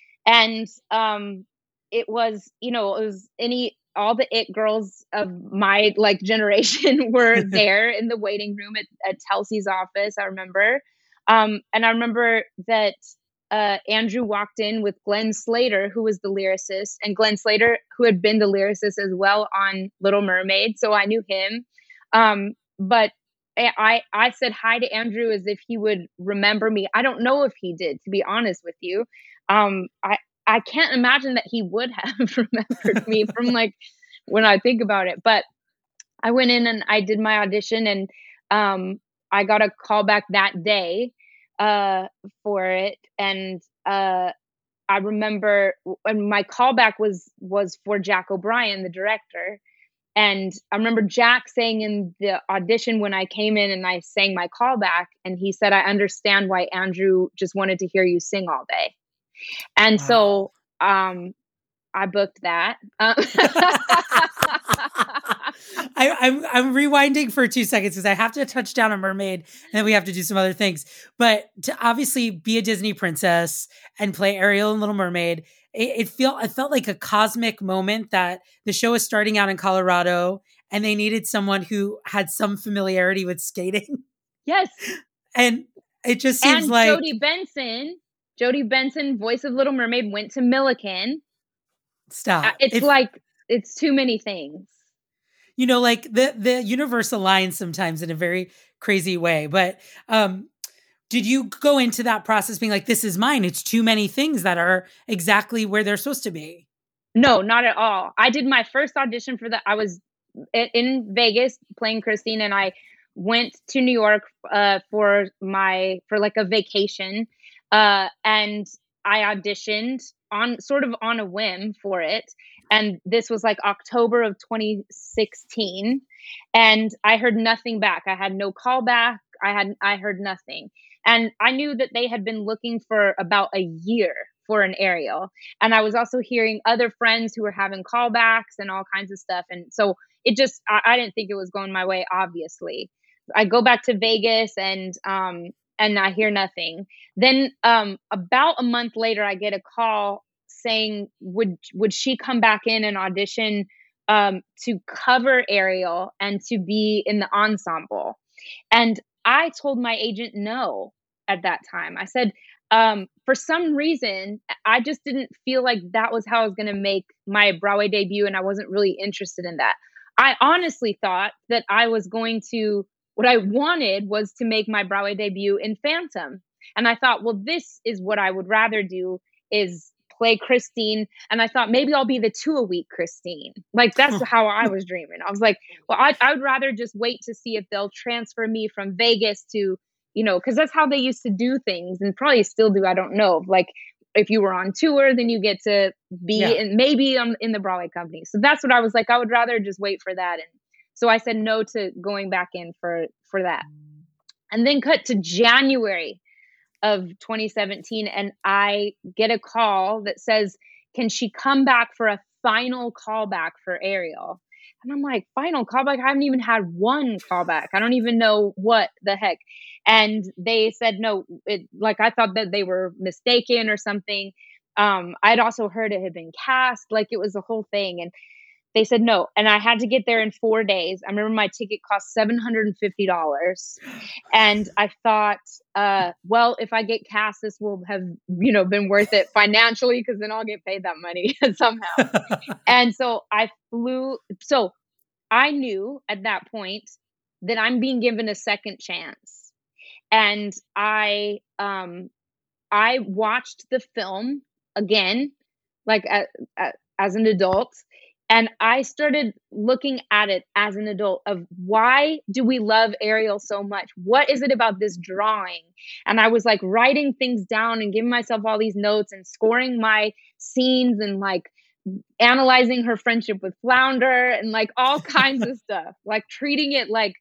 And um, it was, you know, it was any, all the it girls of my like generation were there in the waiting room at, at Telsey's office, I remember. Um, and I remember that uh, Andrew walked in with Glenn Slater, who was the lyricist, and Glenn Slater, who had been the lyricist as well on Little Mermaid. So I knew him. Um, but I, I said hi to Andrew as if he would remember me. I don't know if he did, to be honest with you. Um, I, I can't imagine that he would have remembered me from like when I think about it. But I went in and I did my audition, and um, I got a call back that day uh, for it. And uh, I remember when my callback was was for Jack O'Brien, the director. And I remember Jack saying in the audition when I came in and I sang my callback, and he said, "I understand why Andrew just wanted to hear you sing all day." And wow. so um, I booked that. Um, I, I'm I'm rewinding for two seconds because I have to touch down a mermaid, and then we have to do some other things. But to obviously be a Disney princess and play Ariel in Little Mermaid, it, it felt it felt like a cosmic moment that the show is starting out in Colorado, and they needed someone who had some familiarity with skating. Yes, and it just seems and like Jodie Benson, Jodie Benson, voice of Little Mermaid, went to Milliken. Stop. Uh, It's If- like it's too many things. You know, like the the universe aligns sometimes in a very crazy way. But um, did you go into that process being like, this is mine? It's too many things that are exactly where they're supposed to be. No, not at all. I did my first audition for the, I was i- in Vegas playing Christine, and I went to New York uh, for my, for like a vacation. Uh, and I auditioned on sort of on a whim for it. And this was like October of twenty sixteen. And I heard nothing back. I had no call back. I had, I heard nothing. And I knew that they had been looking for about a year for an Ariel. And I was also hearing other friends who were having callbacks and all kinds of stuff. And so it just, I, I didn't think it was going my way, obviously. I go back to Vegas and, um, and I hear nothing. Then, um, about a month later, I get a call saying, would, would she come back in and audition, um, to cover Ariel and to be in the ensemble? And I told my agent no at that time. I said, um, for some reason, I just didn't feel like that was how I was going to make my Broadway debut. And I wasn't really interested in that. I honestly thought that I was going to, what I wanted was to make my Broadway debut in Phantom. And I thought, well, this is what I would rather do, is play Christine. And I thought maybe I'll be the two a week Christine. Like that's how I was dreaming. I was like, well, I, I would rather just wait to see if they'll transfer me from Vegas to, you know, because that's how they used to do things, and probably still do. I don't know. Like if you were on tour, then you get to be Yeah. in, maybe um, in the Broadway company. So that's what I was like. I would rather just wait for that. And so I said no to going back in for, for that. And then cut to January of twenty seventeen. And I get a call that says, can she come back for a final callback for Ariel? And I'm like, final callback? I haven't even had one callback. I don't even know what the heck. And they said, no, it, like I thought that they were mistaken or something. Um, I'd also heard it had been cast, like it was a whole thing. And they said no. And I had to get there in four days. I remember my ticket cost seven hundred fifty dollars. And I thought, uh, well, if I get cast, this will have, you know, been worth it financially, because then I'll get paid that money somehow. And so I flew. So I knew at that point that I'm being given a second chance. And I, um, I watched the film again, like a, a, as an adult. And I started looking at it as an adult of, why do we love Ariel so much? What is it about this drawing? And I was like writing things down and giving myself all these notes and scoring my scenes and like analyzing her friendship with Flounder and like all kinds of stuff, like treating it like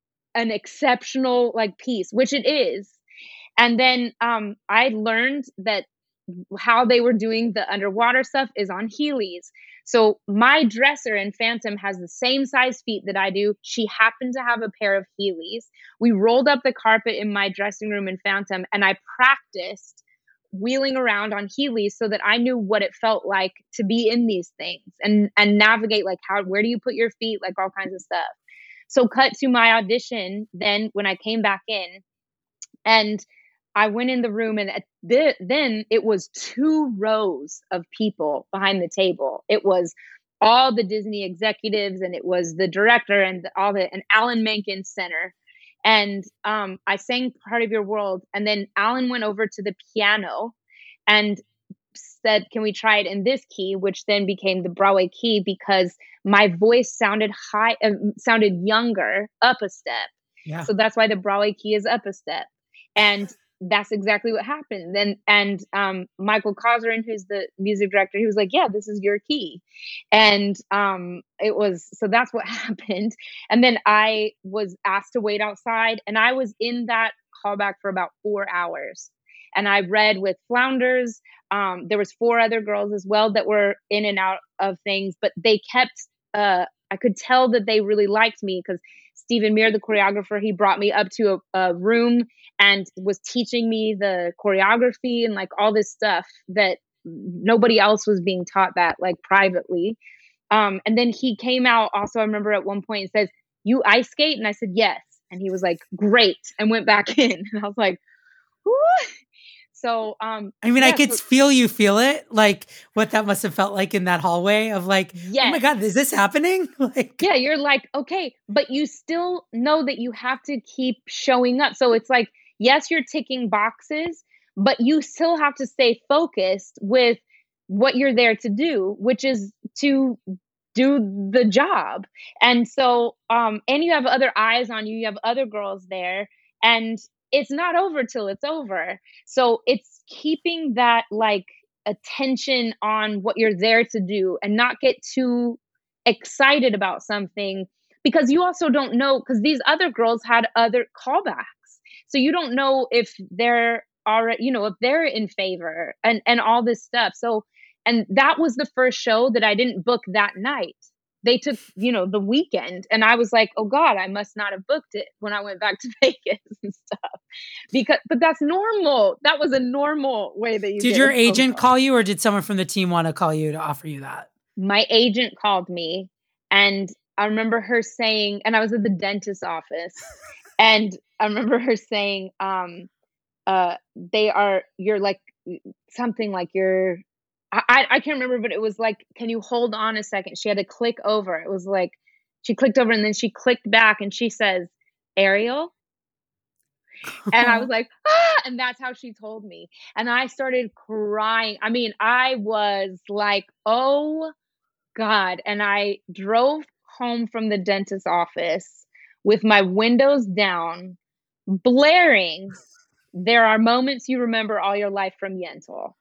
an exceptional like piece, which it is. And then um, I learned that how they were doing the underwater stuff is on Heelys. So my dresser in Phantom has the same size feet that I do. She happened to have a pair of Heelys. We rolled up the carpet in my dressing room in Phantom, and I practiced wheeling around on Heelys so that I knew what it felt like to be in these things and and navigate, like how, where do you put your feet, like all kinds of stuff. So cut to my audition then when I came back in, and I went in the room, and at the, then it was two rows of people behind the table. It was all the Disney executives, and it was the director and all the, and Alan Menken Center. And um, I sang Part of Your World. And then Alan went over to the piano and said, can we try it in this key, which then became the Broadway key, because my voice sounded high, uh, sounded younger, up a step. Yeah. So that's why the Broadway key is up a step. And that's exactly what happened. Then, and um, Michael Cosrin, who's the music director, he was like, yeah, this is your key. And um, it was, so that's what happened. And then I was asked to wait outside, and I was in that callback for about four hours. And I read with Flounders. Um, there was four other girls as well that were in and out of things, but they kept uh, I could tell that they really liked me because Stephen Meir, the choreographer, he brought me up to a, a room and was teaching me the choreography and like all this stuff that nobody else was being taught that like privately. Um, and then he came out also, I remember at one point and says, "You ice skate?" And I said, "Yes." And he was like, "Great," and went back in. And I was like, whoo. So, um, I mean, yeah, I could so, feel you feel it, like what that must have felt like in that hallway of like, yes. oh my God, is this happening? Like, yeah, you're like, okay, but you still know that you have to keep showing up. So it's like, yes, you're ticking boxes, but you still have to stay focused with what you're there to do, which is to do the job. And so, um, and you have other eyes on you, you have other girls there, and it's not over till it's over. So it's keeping that like attention on what you're there to do and not get too excited about something, because you also don't know, because these other girls had other callbacks. So you don't know if they're already, you know, if they're in favor and, and all this stuff. So, and that was the first show that I didn't book that night. They took, you know, the weekend, and I was like, oh God, I must not have booked it when I went back to Vegas and stuff. Because, but that's normal. That was a normal way that you did get your a agent call. call you, or did someone from the team want to call you to offer you that? My agent called me, and I remember her saying, and I was at the dentist's office, and I remember her saying, um, uh, they are, you're like, something like you're, I, I can't remember, but it was like, can you hold on a second? She had to click over. It was like, she clicked over and then she clicked back and she says, Ariel. And I was like, ah, and that's how she told me. And I started crying. I mean, I was like, oh God. And I drove home from the dentist's office with my windows down, blaring, "There Are Moments You Remember All Your Life" from Yentl.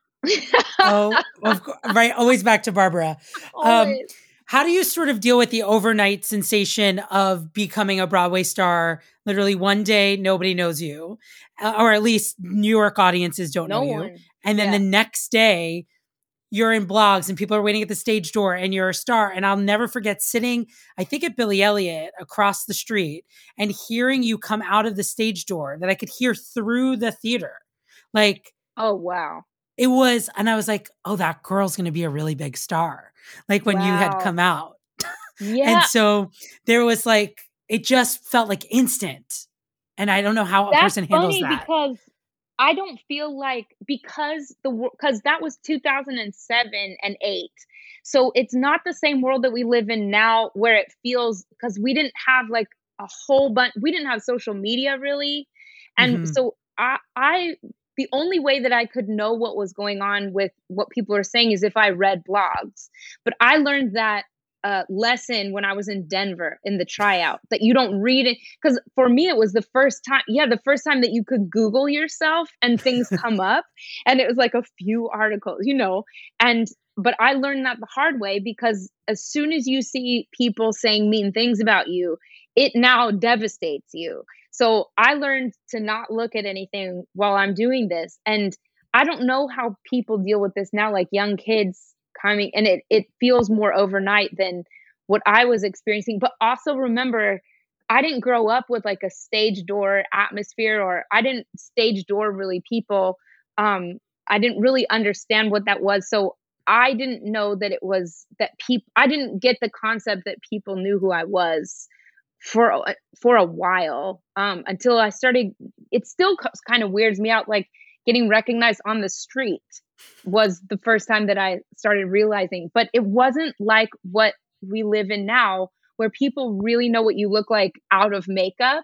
Oh, of course, right. Always back to Barbara. Um, how do you sort of deal with the overnight sensation of becoming a Broadway star? Literally one day, nobody knows you, uh, or at least New York audiences don't No know one. you. And then Yeah. the next day, you're in blogs and people are waiting at the stage door and you're a star. And I'll never forget sitting, I think at Billy Elliot across the street, and hearing you come out of the stage door that I could hear through the theater. Like, oh, wow. It was, and I was like, oh, that girl's going to be a really big star. Like when wow. you had come out. Yeah. And so there was like, it just felt like instant. And I don't know how That's a person handles funny that. Because I don't feel like, because the, because that was two thousand seven and eight. So it's not the same world that we live in now, where it feels, because we didn't have like a whole bunch, we didn't have social media really. And mm-hmm. so I, I, the only way that I could know what was going on with what people are saying is if I read blogs. But I learned that uh, lesson when I was in Denver in the tryout, that you don't read it. Because for me, it was the first time, yeah, the first time that you could Google yourself and things come up. And it was like a few articles, you know. And but I learned that the hard way, because as soon as you see people saying mean things about you, it now devastates you. So I learned to not look at anything while I'm doing this. And I don't know how people deal with this now, like young kids coming, and it, it feels more overnight than what I was experiencing. But also remember, I didn't grow up with like a stage door atmosphere, or I didn't stage door really people. Um, I didn't really understand what that was. So I didn't know that it was that people, I didn't get the concept that people knew who I was for for a while, um, until I started. It still kind of weirds me out, like getting recognized on the street was the first time that I started realizing. But it wasn't like what we live in now, where people really know what you look like out of makeup,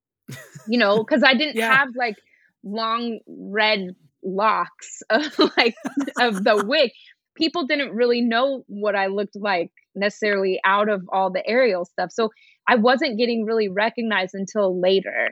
you know, because I didn't yeah. have like long red locks of, like of the wig. People didn't really know what I looked like necessarily out of all the aerial stuff. So I wasn't getting really recognized until later.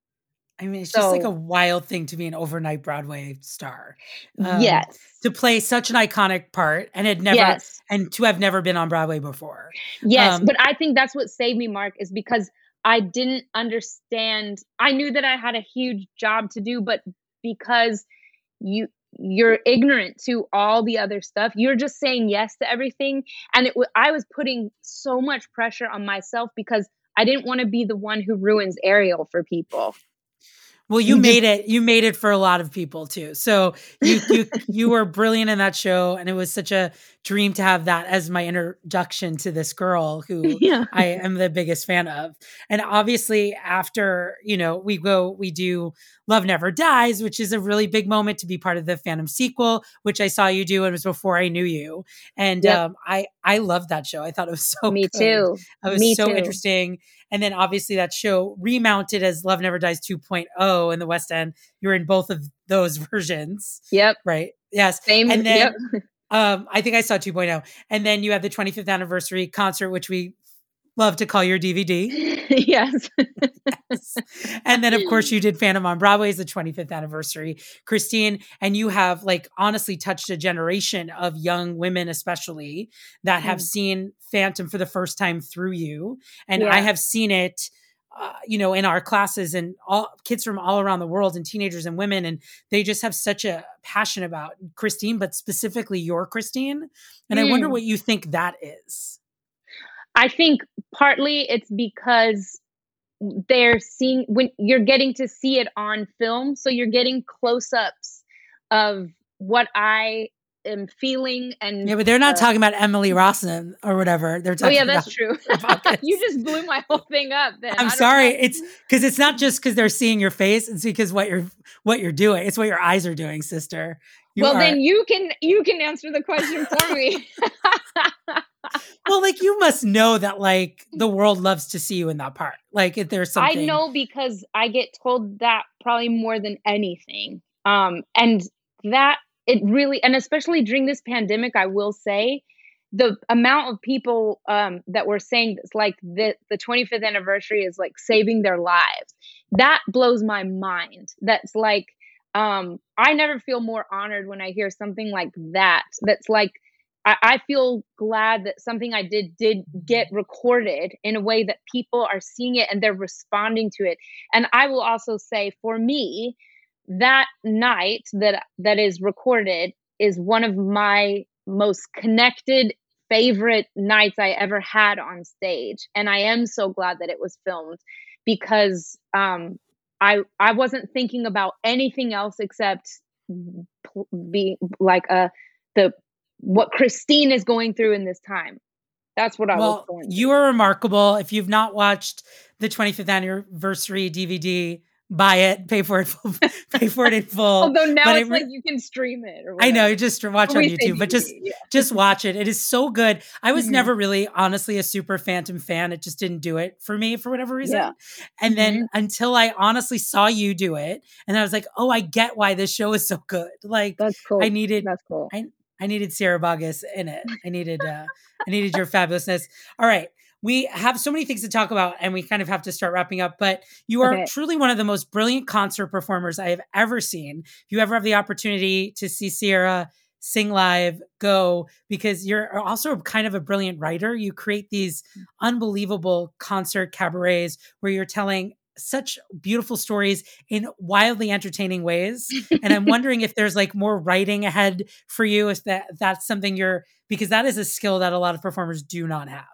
I mean, it's so, just like a wild thing to be an overnight Broadway star. Um, yes. To play such an iconic part and had never, yes. and to have never been on Broadway before. Yes. Um, but I think that's what saved me, Mark, is because I didn't understand. I knew that I had a huge job to do, but because you, you're ignorant to all the other stuff. You're just saying yes to everything. And it w- I was putting so much pressure on myself because I didn't want to be the one who ruins Ariel for people. Well, you made it. You made it for a lot of people too. So you you you were brilliant in that show, and it was such a dream to have that as my introduction to this girl who Yeah. I am the biggest fan of. And obviously, after you know, we go, we do Love Never Dies, which is a really big moment to be part of the Phantom sequel, which I saw you do, and it was before I knew you. And Yep. um, I I loved that show. I thought it was so Me good. too. It was Me so too. interesting. And then obviously that show remounted as Love Never Dies two point oh in the West End. You're in both of those versions. Yep. Right. Yes. Same. And then Yep. um, I think I saw two point oh. And then you have the twenty-fifth anniversary concert, which we love to call your D V D. Yes. Yes. And then of course you did Phantom on Broadway as the twenty-fifth anniversary, Christine, and you have like honestly touched a generation of young women, especially that have Mm. seen Phantom for the first time through you. And Yeah. I have seen it, uh, you know, in our classes and all kids from all around the world and teenagers and women. And they just have such a passion about Christine, but specifically your Christine. And I wonder Mm. what you think that is. I think partly it's because they're seeing when you're getting to see it on film. So you're getting close-ups of what I am feeling. And Yeah, but they're not uh, talking about Emily Rossum or whatever. They're oh talking yeah, about that's true. about this. You just blew my whole thing up then. I I'm don't sorry. know. It's because it's not just because they're seeing your face. It's because what you're what you're doing. It's what your eyes are doing, sister. You Well, are, then you can you can answer the question for me. well, like you must know that like the world loves to see you in that part. Like if there's something I know because I get told that probably more than anything. Um, and that it really, and especially during this pandemic, I will say the amount of people um, that were saying it's like the, the twenty-fifth anniversary is like saving their lives. That blows my mind. That's like, um, I never feel more honored when I hear something like that. That's like, I, I feel glad that something I did did get recorded in a way that people are seeing it and they're responding to it. And I will also say for me, that night that that is recorded is one of my most connected, favorite nights I ever had on stage. And I am so glad that it was filmed because um, I I wasn't thinking about anything else except being like a the what Christine is going through in this time. That's what I well, was going through. you are remarkable. If you've not watched the twenty-fifth anniversary D V D, buy it, pay for it, full, pay for it in full. Although now But it's it re- like you can stream it. Or I know, whatever. you just watch Or on we say YouTube, but D V D, just yeah. just watch it. It is so good. I was Mhm. never really, honestly, a super Phantom fan. It just didn't do it for me for whatever reason. Yeah. And then Mhm. until I honestly saw you do it, and I was like, oh, I get why this show is so good. Like That's cool. I needed, That's cool. I I needed Sarah Boggess in it. I needed, uh, I needed your fabulousness. All right. We have so many things to talk about and we kind of have to start wrapping up, but you are Okay. truly one of the most brilliant concert performers I have ever seen. If you ever have the opportunity to see Sierra sing live, go, because you're also kind of a brilliant writer. You create these unbelievable concert cabarets where you're telling such beautiful stories in wildly entertaining ways. And I'm wondering if there's like more writing ahead for you, if that that's something you're, because that is a skill that a lot of performers do not have.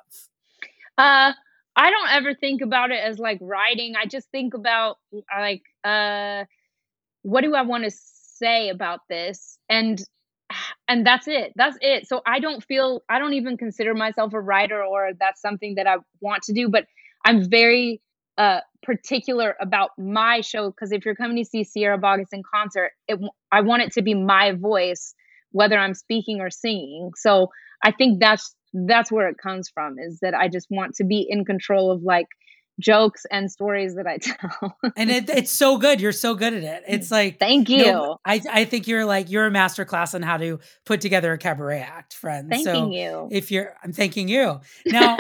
Uh, I don't ever think about it as like writing. I just think about like, uh, what do I want to say about this? And, and that's it. That's it. So I don't feel, I don't even consider myself a writer or that's something that I want to do, but I'm very, uh, particular about my show. Cause if you're coming to see Sierra Boggess in concert, it, I want it to be my voice, whether I'm speaking or singing. So I think that's, that's where it comes from, is that I just want to be in control of like jokes and stories that I tell. And it, it's so good. You're so good at it. It's like, Thank you. no, I, I think you're like, you're a master class on how to put together a cabaret act, friend. Thanking so you. if you're, I'm thanking you. Now,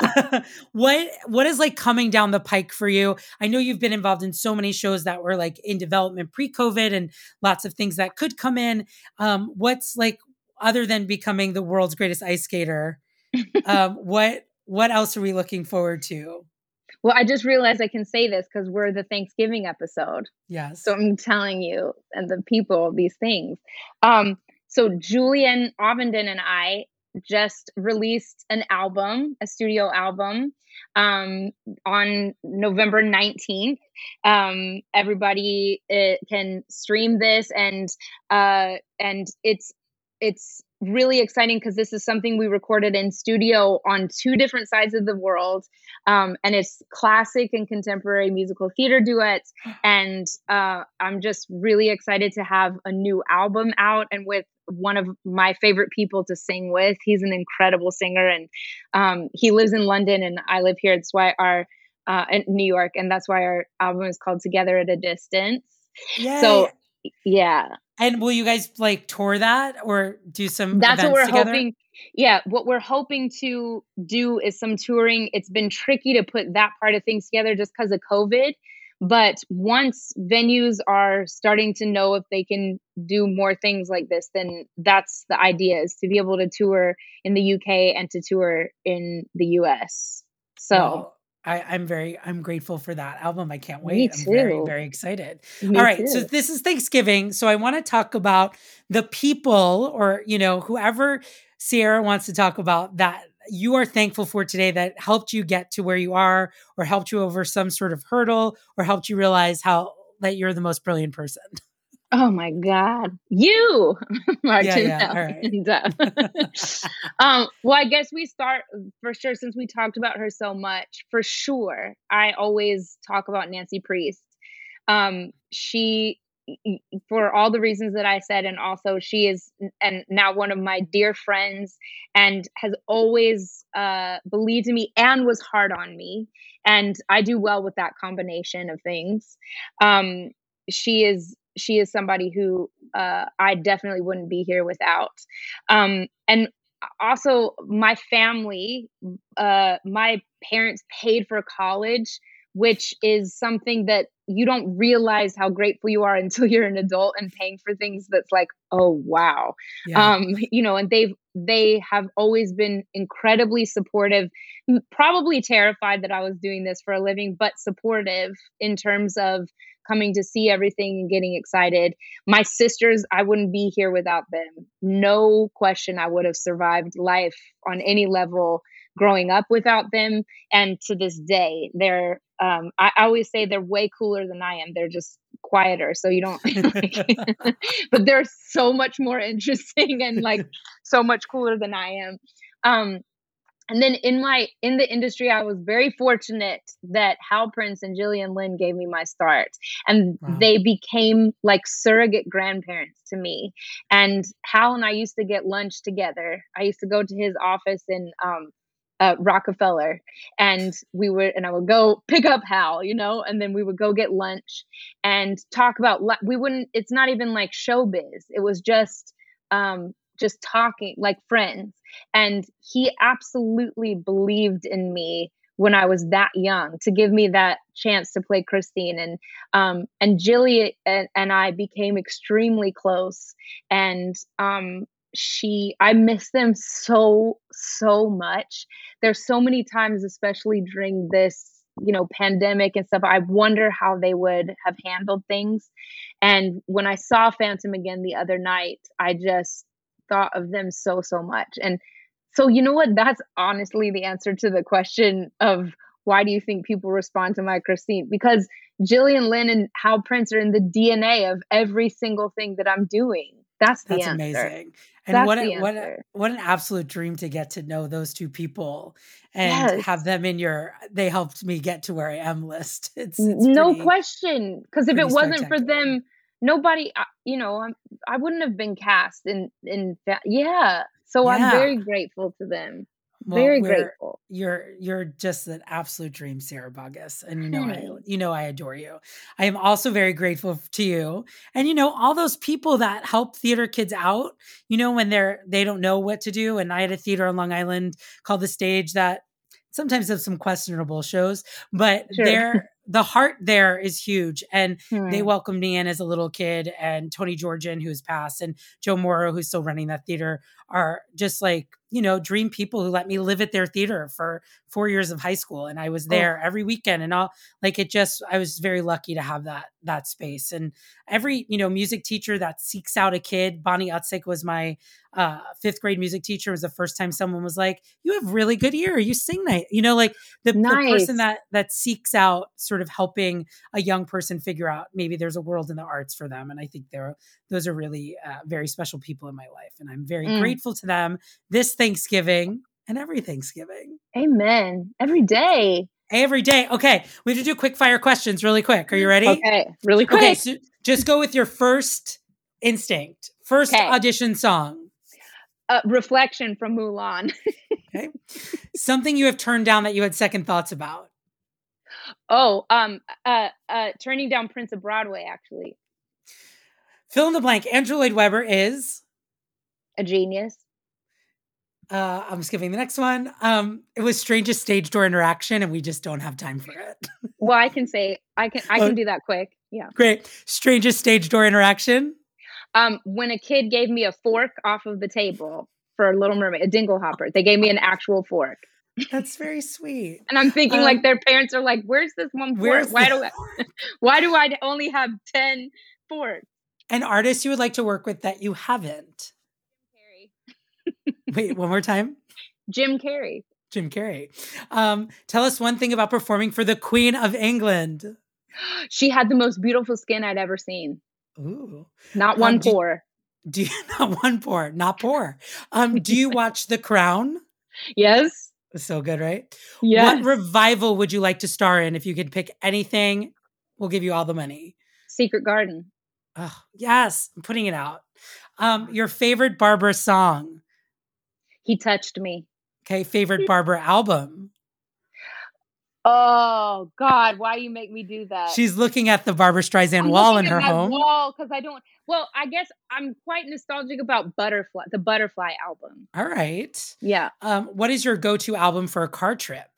what, what is like coming down the pike for you? I know you've been involved in so many shows that were like in development pre-COVID and lots of things that could come in. Um, what's like, other than becoming the world's greatest ice skater, um, what, what else are we looking forward to? Well, I just realized I can say this because we're the Thanksgiving episode. Yes. So I'm telling you and the people these things. Um, so Julian Ovenden and I just released an album, a studio album, um, on November nineteenth. Um, everybody uh, can stream this, and uh, and it's it's really exciting because this is something we recorded in studio on two different sides of the world. Um, and it's classic and contemporary musical theater duets. And uh, I'm just really excited to have a new album out and with one of my favorite people to sing with. He's an incredible singer, and um, he lives in London and I live here. That's why our, uh, in New York. And that's why our album is called Together at a Distance. Yay. So yeah. And will you guys like tour that or do some That's what events we're together? hoping. Yeah, what we're hoping to do is some touring. It's been tricky to put that part of things together just because of COVID. But once venues are starting to know if they can do more things like this, then that's the idea, is to be able to tour in the U K and to tour in the U S. So Well, I, I'm very, I'm grateful for that album. I can't wait. Me I'm very, too. very excited. Me All right. So too. this is Thanksgiving. So I want to talk about the people, or, you know, whoever Sierra wants to talk about that you are thankful for today that helped you get to where you are, or helped you over some sort of hurdle, or helped you realize how that you're the most brilliant person. Oh my God, you, Martin. Yeah, yeah. All right. um, well, I guess we start for sure, since we talked about her so much. For sure, I always talk about Nancy Priest. Um, she, for all the reasons that I said, and also she is, and now one of my dear friends, and has always uh, believed in me and was hard on me, and I do well with that combination of things. Um, she is. She is somebody who uh, I definitely wouldn't be here without. Um, and also my family, uh, my parents paid for college, which is something that you don't realize how grateful you are until you're an adult and paying for things that's like, oh, wow. Yeah. Um, you know, and they've, they have always been incredibly supportive, probably terrified that I was doing this for a living, but supportive in terms of coming to see everything and getting excited. My sisters, I wouldn't be here without them. No question, I would have survived life on any level growing up without them. And to this day, they're, um, I, I always say they're way cooler than I am. They're just quieter. So you don't, but they're so much more interesting and like so much cooler than I am. Um, And then in my, in the industry, I was very fortunate that Hal Prince and Gillian Lynn gave me my start, and Wow. they became like surrogate grandparents to me. And Hal and I used to get lunch together. I used to go to his office in, um, uh, Rockefeller, and we would, and I would go pick up Hal, you know, and then we would go get lunch and talk about, we wouldn't, it's not even like showbiz. It was just, um, just talking like friends. And he absolutely believed in me when I was that young to give me that chance to play Christine. And, um, and Jilly and, and I became extremely close. And, um, she, I miss them so, so much. There's so many times, especially during this, you know, pandemic and stuff, I wonder how they would have handled things. And when I saw Phantom again the other night, I just thought of them so, so much. And so, you know what, that's honestly the answer to the question of why do you think people respond to my Christine? Because Gillian Lynn and Hal Prince are in the D N A of every single thing that I'm doing. That's the That's answer. amazing. And That's what the a, what a, answer. what an absolute dream to get to know those two people and Yes. have them in your, they helped me get to where I am list. It's, it's No pretty, question. Because if it pretty wasn't for spectacular. them, nobody, uh, you know, I'm, I wouldn't have been cast in, in, fa- yeah. So I'm Yeah. very grateful to them. Well, Very we're- grateful. You're you're just an absolute dream, Sarah Bogus, and you know I Hey. you know I adore you. I am also very grateful to you, and you know all those people that help theater kids out. You know when they're they don't know what to do, and I had a theater on Long Island called The Stage that sometimes have some questionable shows, but Sure. they're the heart there is huge, and they Hmm. welcomed me in as a little kid, and Tony Georgian, who's passed, and Joe Morrow, who's still running that theater, are just like you know, dream people who let me live at their theater for four years of high school. And I was there oh. every weekend and all, like it just, I was very lucky to have that, that space. And every, you know, music teacher that seeks out a kid, Bonnie Utsick was my uh, fifth grade music teacher. It was the first time someone was like, you have really good ear. You sing nice. You know, like the, nice. the person that, that seeks out sort of helping a young person figure out maybe there's a world in the arts for them. And I think they're, those are really uh, very special people in my life. And I'm very mm. grateful to them this Thanksgiving and every Thanksgiving. Amen. Every day. Every day. Okay. We have to do quick fire questions really quick. Are you ready? Okay. Really quick. Okay. So just go with your first instinct. First okay. audition song. Uh, Reflection from Mulan. Okay. Something you have turned down that you had second thoughts about. Oh, um, uh, uh, turning down Prince of Broadway, actually. Fill in the blank. Andrew Lloyd Webber is a genius. Uh, I'm skipping the next one. Um, it was strangest stage door interaction, and we just don't have time for it. Well, I can say I can I can oh, do that quick. Yeah, great. Strangest stage door interaction. Um, when a kid gave me a fork off of the table for Little Mermaid, a dingle hopper, they gave me an actual fork. That's very sweet. And I'm thinking, um, like, their parents are like, "Where's this one fork? Why do I, why do I only have ten forks?" An artist you would like to work with that you haven't. Wait, one more time. Jim Carrey. Jim Carrey. Um, tell us one thing about performing for the Queen of England. She had the most beautiful skin I'd ever seen. Ooh. Not one um, do, pore. Do you, not one pore, not poor. Um, do you watch The Crown? Yes. So good, right? Yes. What revival would you like to star in? If you could pick anything, we'll give you all the money. Secret Garden. Oh, yes. I'm putting it out. Um, your favorite Barbara song? He Touched Me. Okay, favorite Barbara album? Oh, God, why you make me do that? She's looking at the Barbara Streisand I'm wall in her home. Wall, because I don't, well, I guess I'm quite nostalgic about Butterfly, the Butterfly album. All right. Yeah. Um, what is your go-to album for a car trip?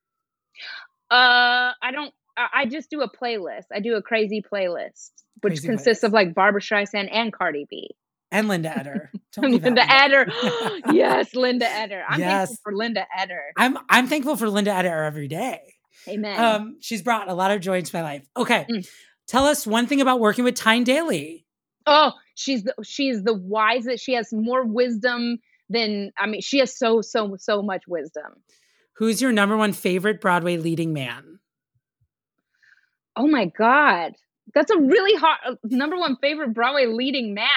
Uh, I don't, I just do a playlist. I do a crazy playlist, which crazy consists playlist. of like Barbara Streisand and Cardi B. And Linda Eder. Linda Eder. Yes, Linda Eder. I'm yes. thankful for Linda Eder. I'm I'm thankful for Linda Eder every day. Amen. Um, she's brought a lot of joy into my life. Okay. Mm. Tell us one thing about working with Tyne Daly. Oh, she's the, she's the wisest. She has more wisdom than, I mean, she has so, so, so much wisdom. Who's your number one favorite Broadway leading man? Oh my God. That's a really hot, uh, number one favorite Broadway leading man.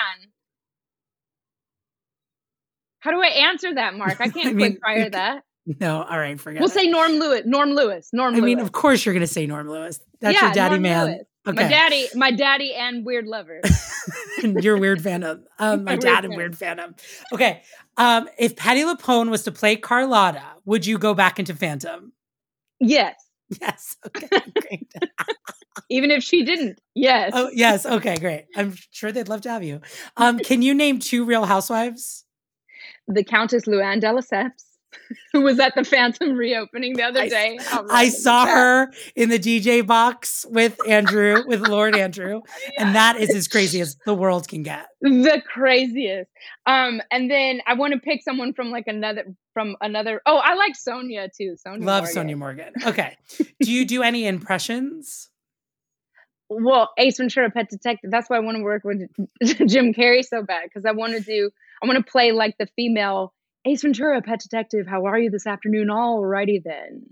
How do I answer that, Mark? I can't I mean, quick fire that. No, all right, forget We'll it. say Norm Lewis. Norm Lewis. Norm I Lewis. mean, of course you're going to say Norm Lewis. That's yeah, your daddy Norm man. Lewis. Okay. My daddy, my daddy and Weird Lover. You're Weird Phantom. Um, my dad and Weird Phantom. Okay. Um, if Patti LuPone was to play Carlotta, would you go back into Phantom? Yes. Yes. Okay, great. Even if she didn't. Yes. Oh, yes. Okay, great. I'm sure they'd love to have you. Um, can you name two Real Housewives? The Countess Luann de Lesseps, who was at the Phantom reopening the other I, day. I saw her in the D J box with Andrew, with Lord Andrew. Yeah. And that is as crazy as the world can get. The craziest. Um, and then I want to pick someone from like another, from another. Oh, I like Sonia too. Sonia Love Morgan. Sonia Morgan. Okay. Do you do any impressions? Well, Ace Ventura, Pet Detective. That's why I want to work with Jim Carrey so bad. Because I want to do, I want to play like the female Ace Ventura, Pet Detective. How are you this afternoon? All righty then.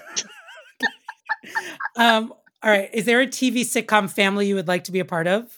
um, all right. Is there a T V sitcom family you would like to be a part of?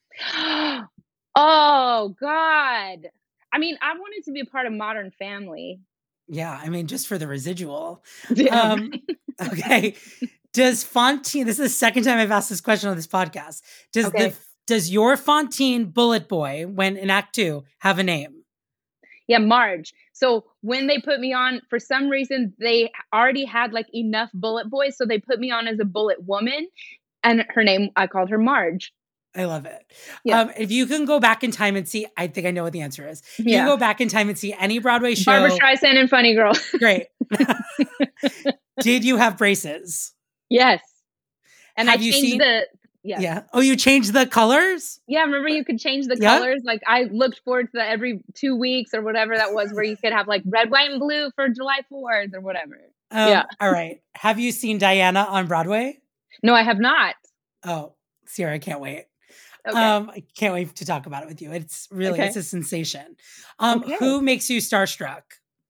Oh, God. I mean, I wanted to be a part of Modern Family. Yeah. I mean, just for the residual. Yeah. Um, okay. Does Fontaine, this is the second time I've asked this question on this podcast. Does okay. the does your Fontaine Bullet Boy, when in Act Two, have a name? Yeah, Marge. So when they put me on, for some reason, they already had like enough Bullet Boys. So they put me on as a Bullet Woman. And her name, I called her Marge. I love it. Yeah. Um, if you can go back in time and see, I think I know what the answer is. If yeah. you go back in time and see any Broadway show. Barbara Streisand and Funny Girl. Great. Did you have braces? Yes. And have I you changed seen- the Yes. Yeah. Oh, you changed the colors? Yeah, remember you could change the Yeah. colors? Like I looked forward to that every two weeks or whatever that was, where you could have like red, white, and blue for July fourth or whatever. Um, Yeah. All right. Have you seen Diana on Broadway? No, I have not. Oh, Sierra, I can't wait. Okay. Um, I can't wait to talk about it with you. It's really, Okay. it's a sensation. Um, Okay. Who makes you starstruck?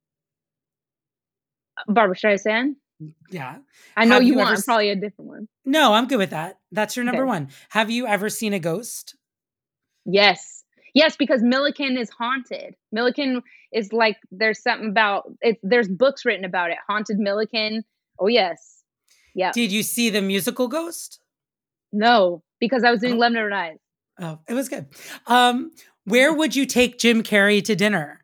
Barbara Streisand. Yeah. I know Have you, you ever want s- probably a different one. No, I'm good with that. That's your number Okay. one. Have you ever seen a ghost? Yes. Yes, because Milliken is haunted. Milliken is like, there's something about it. There's books written about it. Haunted Milliken. Oh, yes. Yeah. Did you see the musical Ghost? No, because I was doing Oh. Love Never Dies. Oh, it was good. Um, where would you take Jim Carrey to dinner?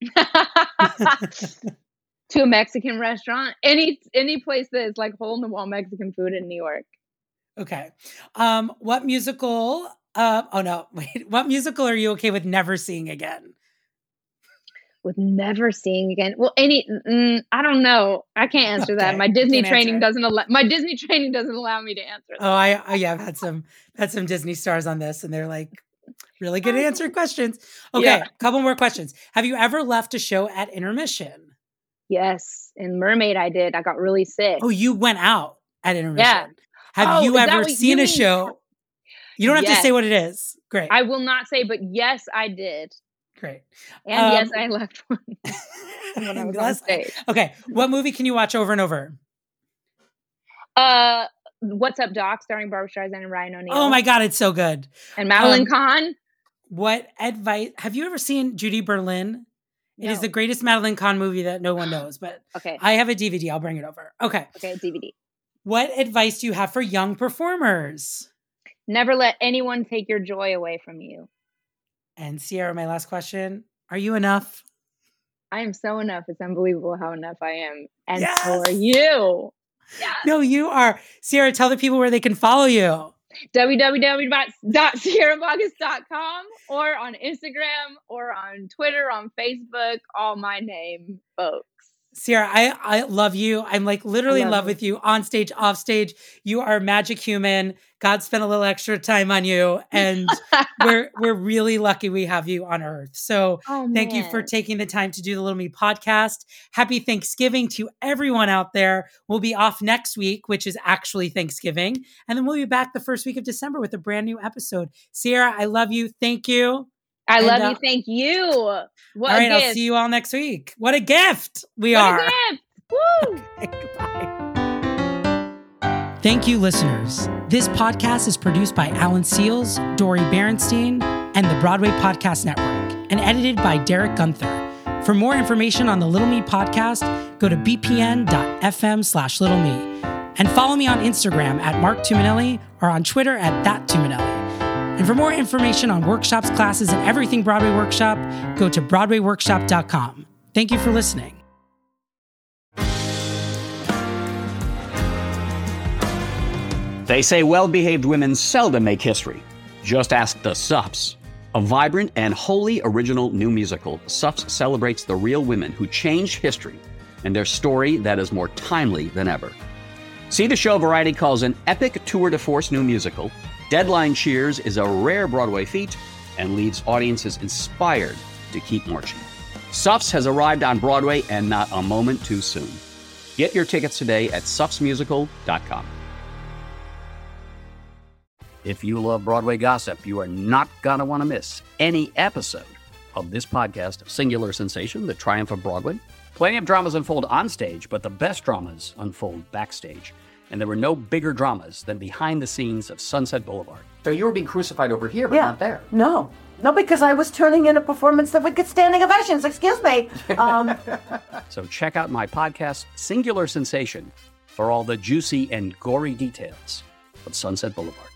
To a Mexican restaurant. Any any place that is like hole in the wall Mexican food in New York. Okay. Um, what musical? Uh, oh no, wait. What musical are you okay with never seeing again? With never seeing again. Well, any mm, I don't know. I can't answer that. Okay, My Disney can't training answer. doesn't allow my Disney training doesn't allow me to answer that. Oh, I, I yeah, I've had some had some Disney stars on this, and they're like really good at answering questions. Okay, Yeah. couple more questions. Have you ever left a show at intermission? Yes, in Mermaid I did. I got really sick. Oh, you went out at intermission. Yeah. Have Oh, you is that ever what you seen a mean? show? You don't have to Yes. say what it is. Great. I will not say, but yes, I did. Great. And Um, yes, I left one when I was on Let's- stage. Okay. What movie can you watch over and over? Uh, What's Up, Doc, starring Barbara Streisand and Ryan O'Neal. Oh my God, it's so good. And Madeline Um, Kahn. What advice have you ever seen Judy Berlin? It is No. the greatest Madeline Kahn movie that no one knows, but Okay. I have a D V D. I'll bring it over. Okay. Okay, D V D. What advice do you have for young performers? Never let anyone take your joy away from you. And Sierra, my last question. Are you enough? I am so enough. It's unbelievable how enough I am. And so Yes! are you. No, you are. Sierra, tell the people where they can follow you. w w w dot sierra bogus dot com or on Instagram or on Twitter, on Facebook, all my name, folks. Sierra, I, I love you. I'm like literally in love love you. with you on stage, off stage. You are a magic human. God spent a little extra time on you. And we're we're really lucky we have you on Earth. So Oh, thank you for man. taking the time to do the Little Me podcast. Happy Thanksgiving to everyone out there. We'll be off next week, which is actually Thanksgiving. And then we'll be back the first week of December with a brand new episode. Sierra, I love you. Thank you. I And, love uh, you. Thank you. What All right, a gift. I'll see you all next week. What a gift we What are. a gift. Woo! Goodbye. Thank you, listeners. This podcast is produced by Alan Seals, Dory Berenstein, and the Broadway Podcast Network, and edited by Derek Gunther. For more information on the Little Me podcast, go to bpn.fm slash little me. And follow me on Instagram at Mark Tuminelli or on Twitter at That Tuminelli. And for more information on workshops, classes, and everything Broadway Workshop, go to broadway workshop dot com. Thank you for listening. They say well-behaved women seldom make history. Just ask the Suffs. A vibrant and wholly original new musical, Suffs celebrates the real women who changed history and their story that is more timely than ever. See the show Variety calls an epic tour de force new musical. Deadline cheers is a rare Broadway feat and leaves audiences inspired to keep marching. Suffs has arrived on Broadway and not a moment too soon. Get your tickets today at suffs musical dot com. If you love Broadway gossip, you are not going to want to miss any episode of this podcast, Singular Sensation, The Triumph of Broadway. Plenty of dramas unfold on stage, but the best dramas unfold backstage. And there were no bigger dramas than behind the scenes of Sunset Boulevard. So you were being crucified over here, but Yeah. not there. No. No, because I was turning in a performance that would get standing ovations. Excuse me. Um, So check out my podcast, Singular Sensation, for all the juicy and gory details of Sunset Boulevard.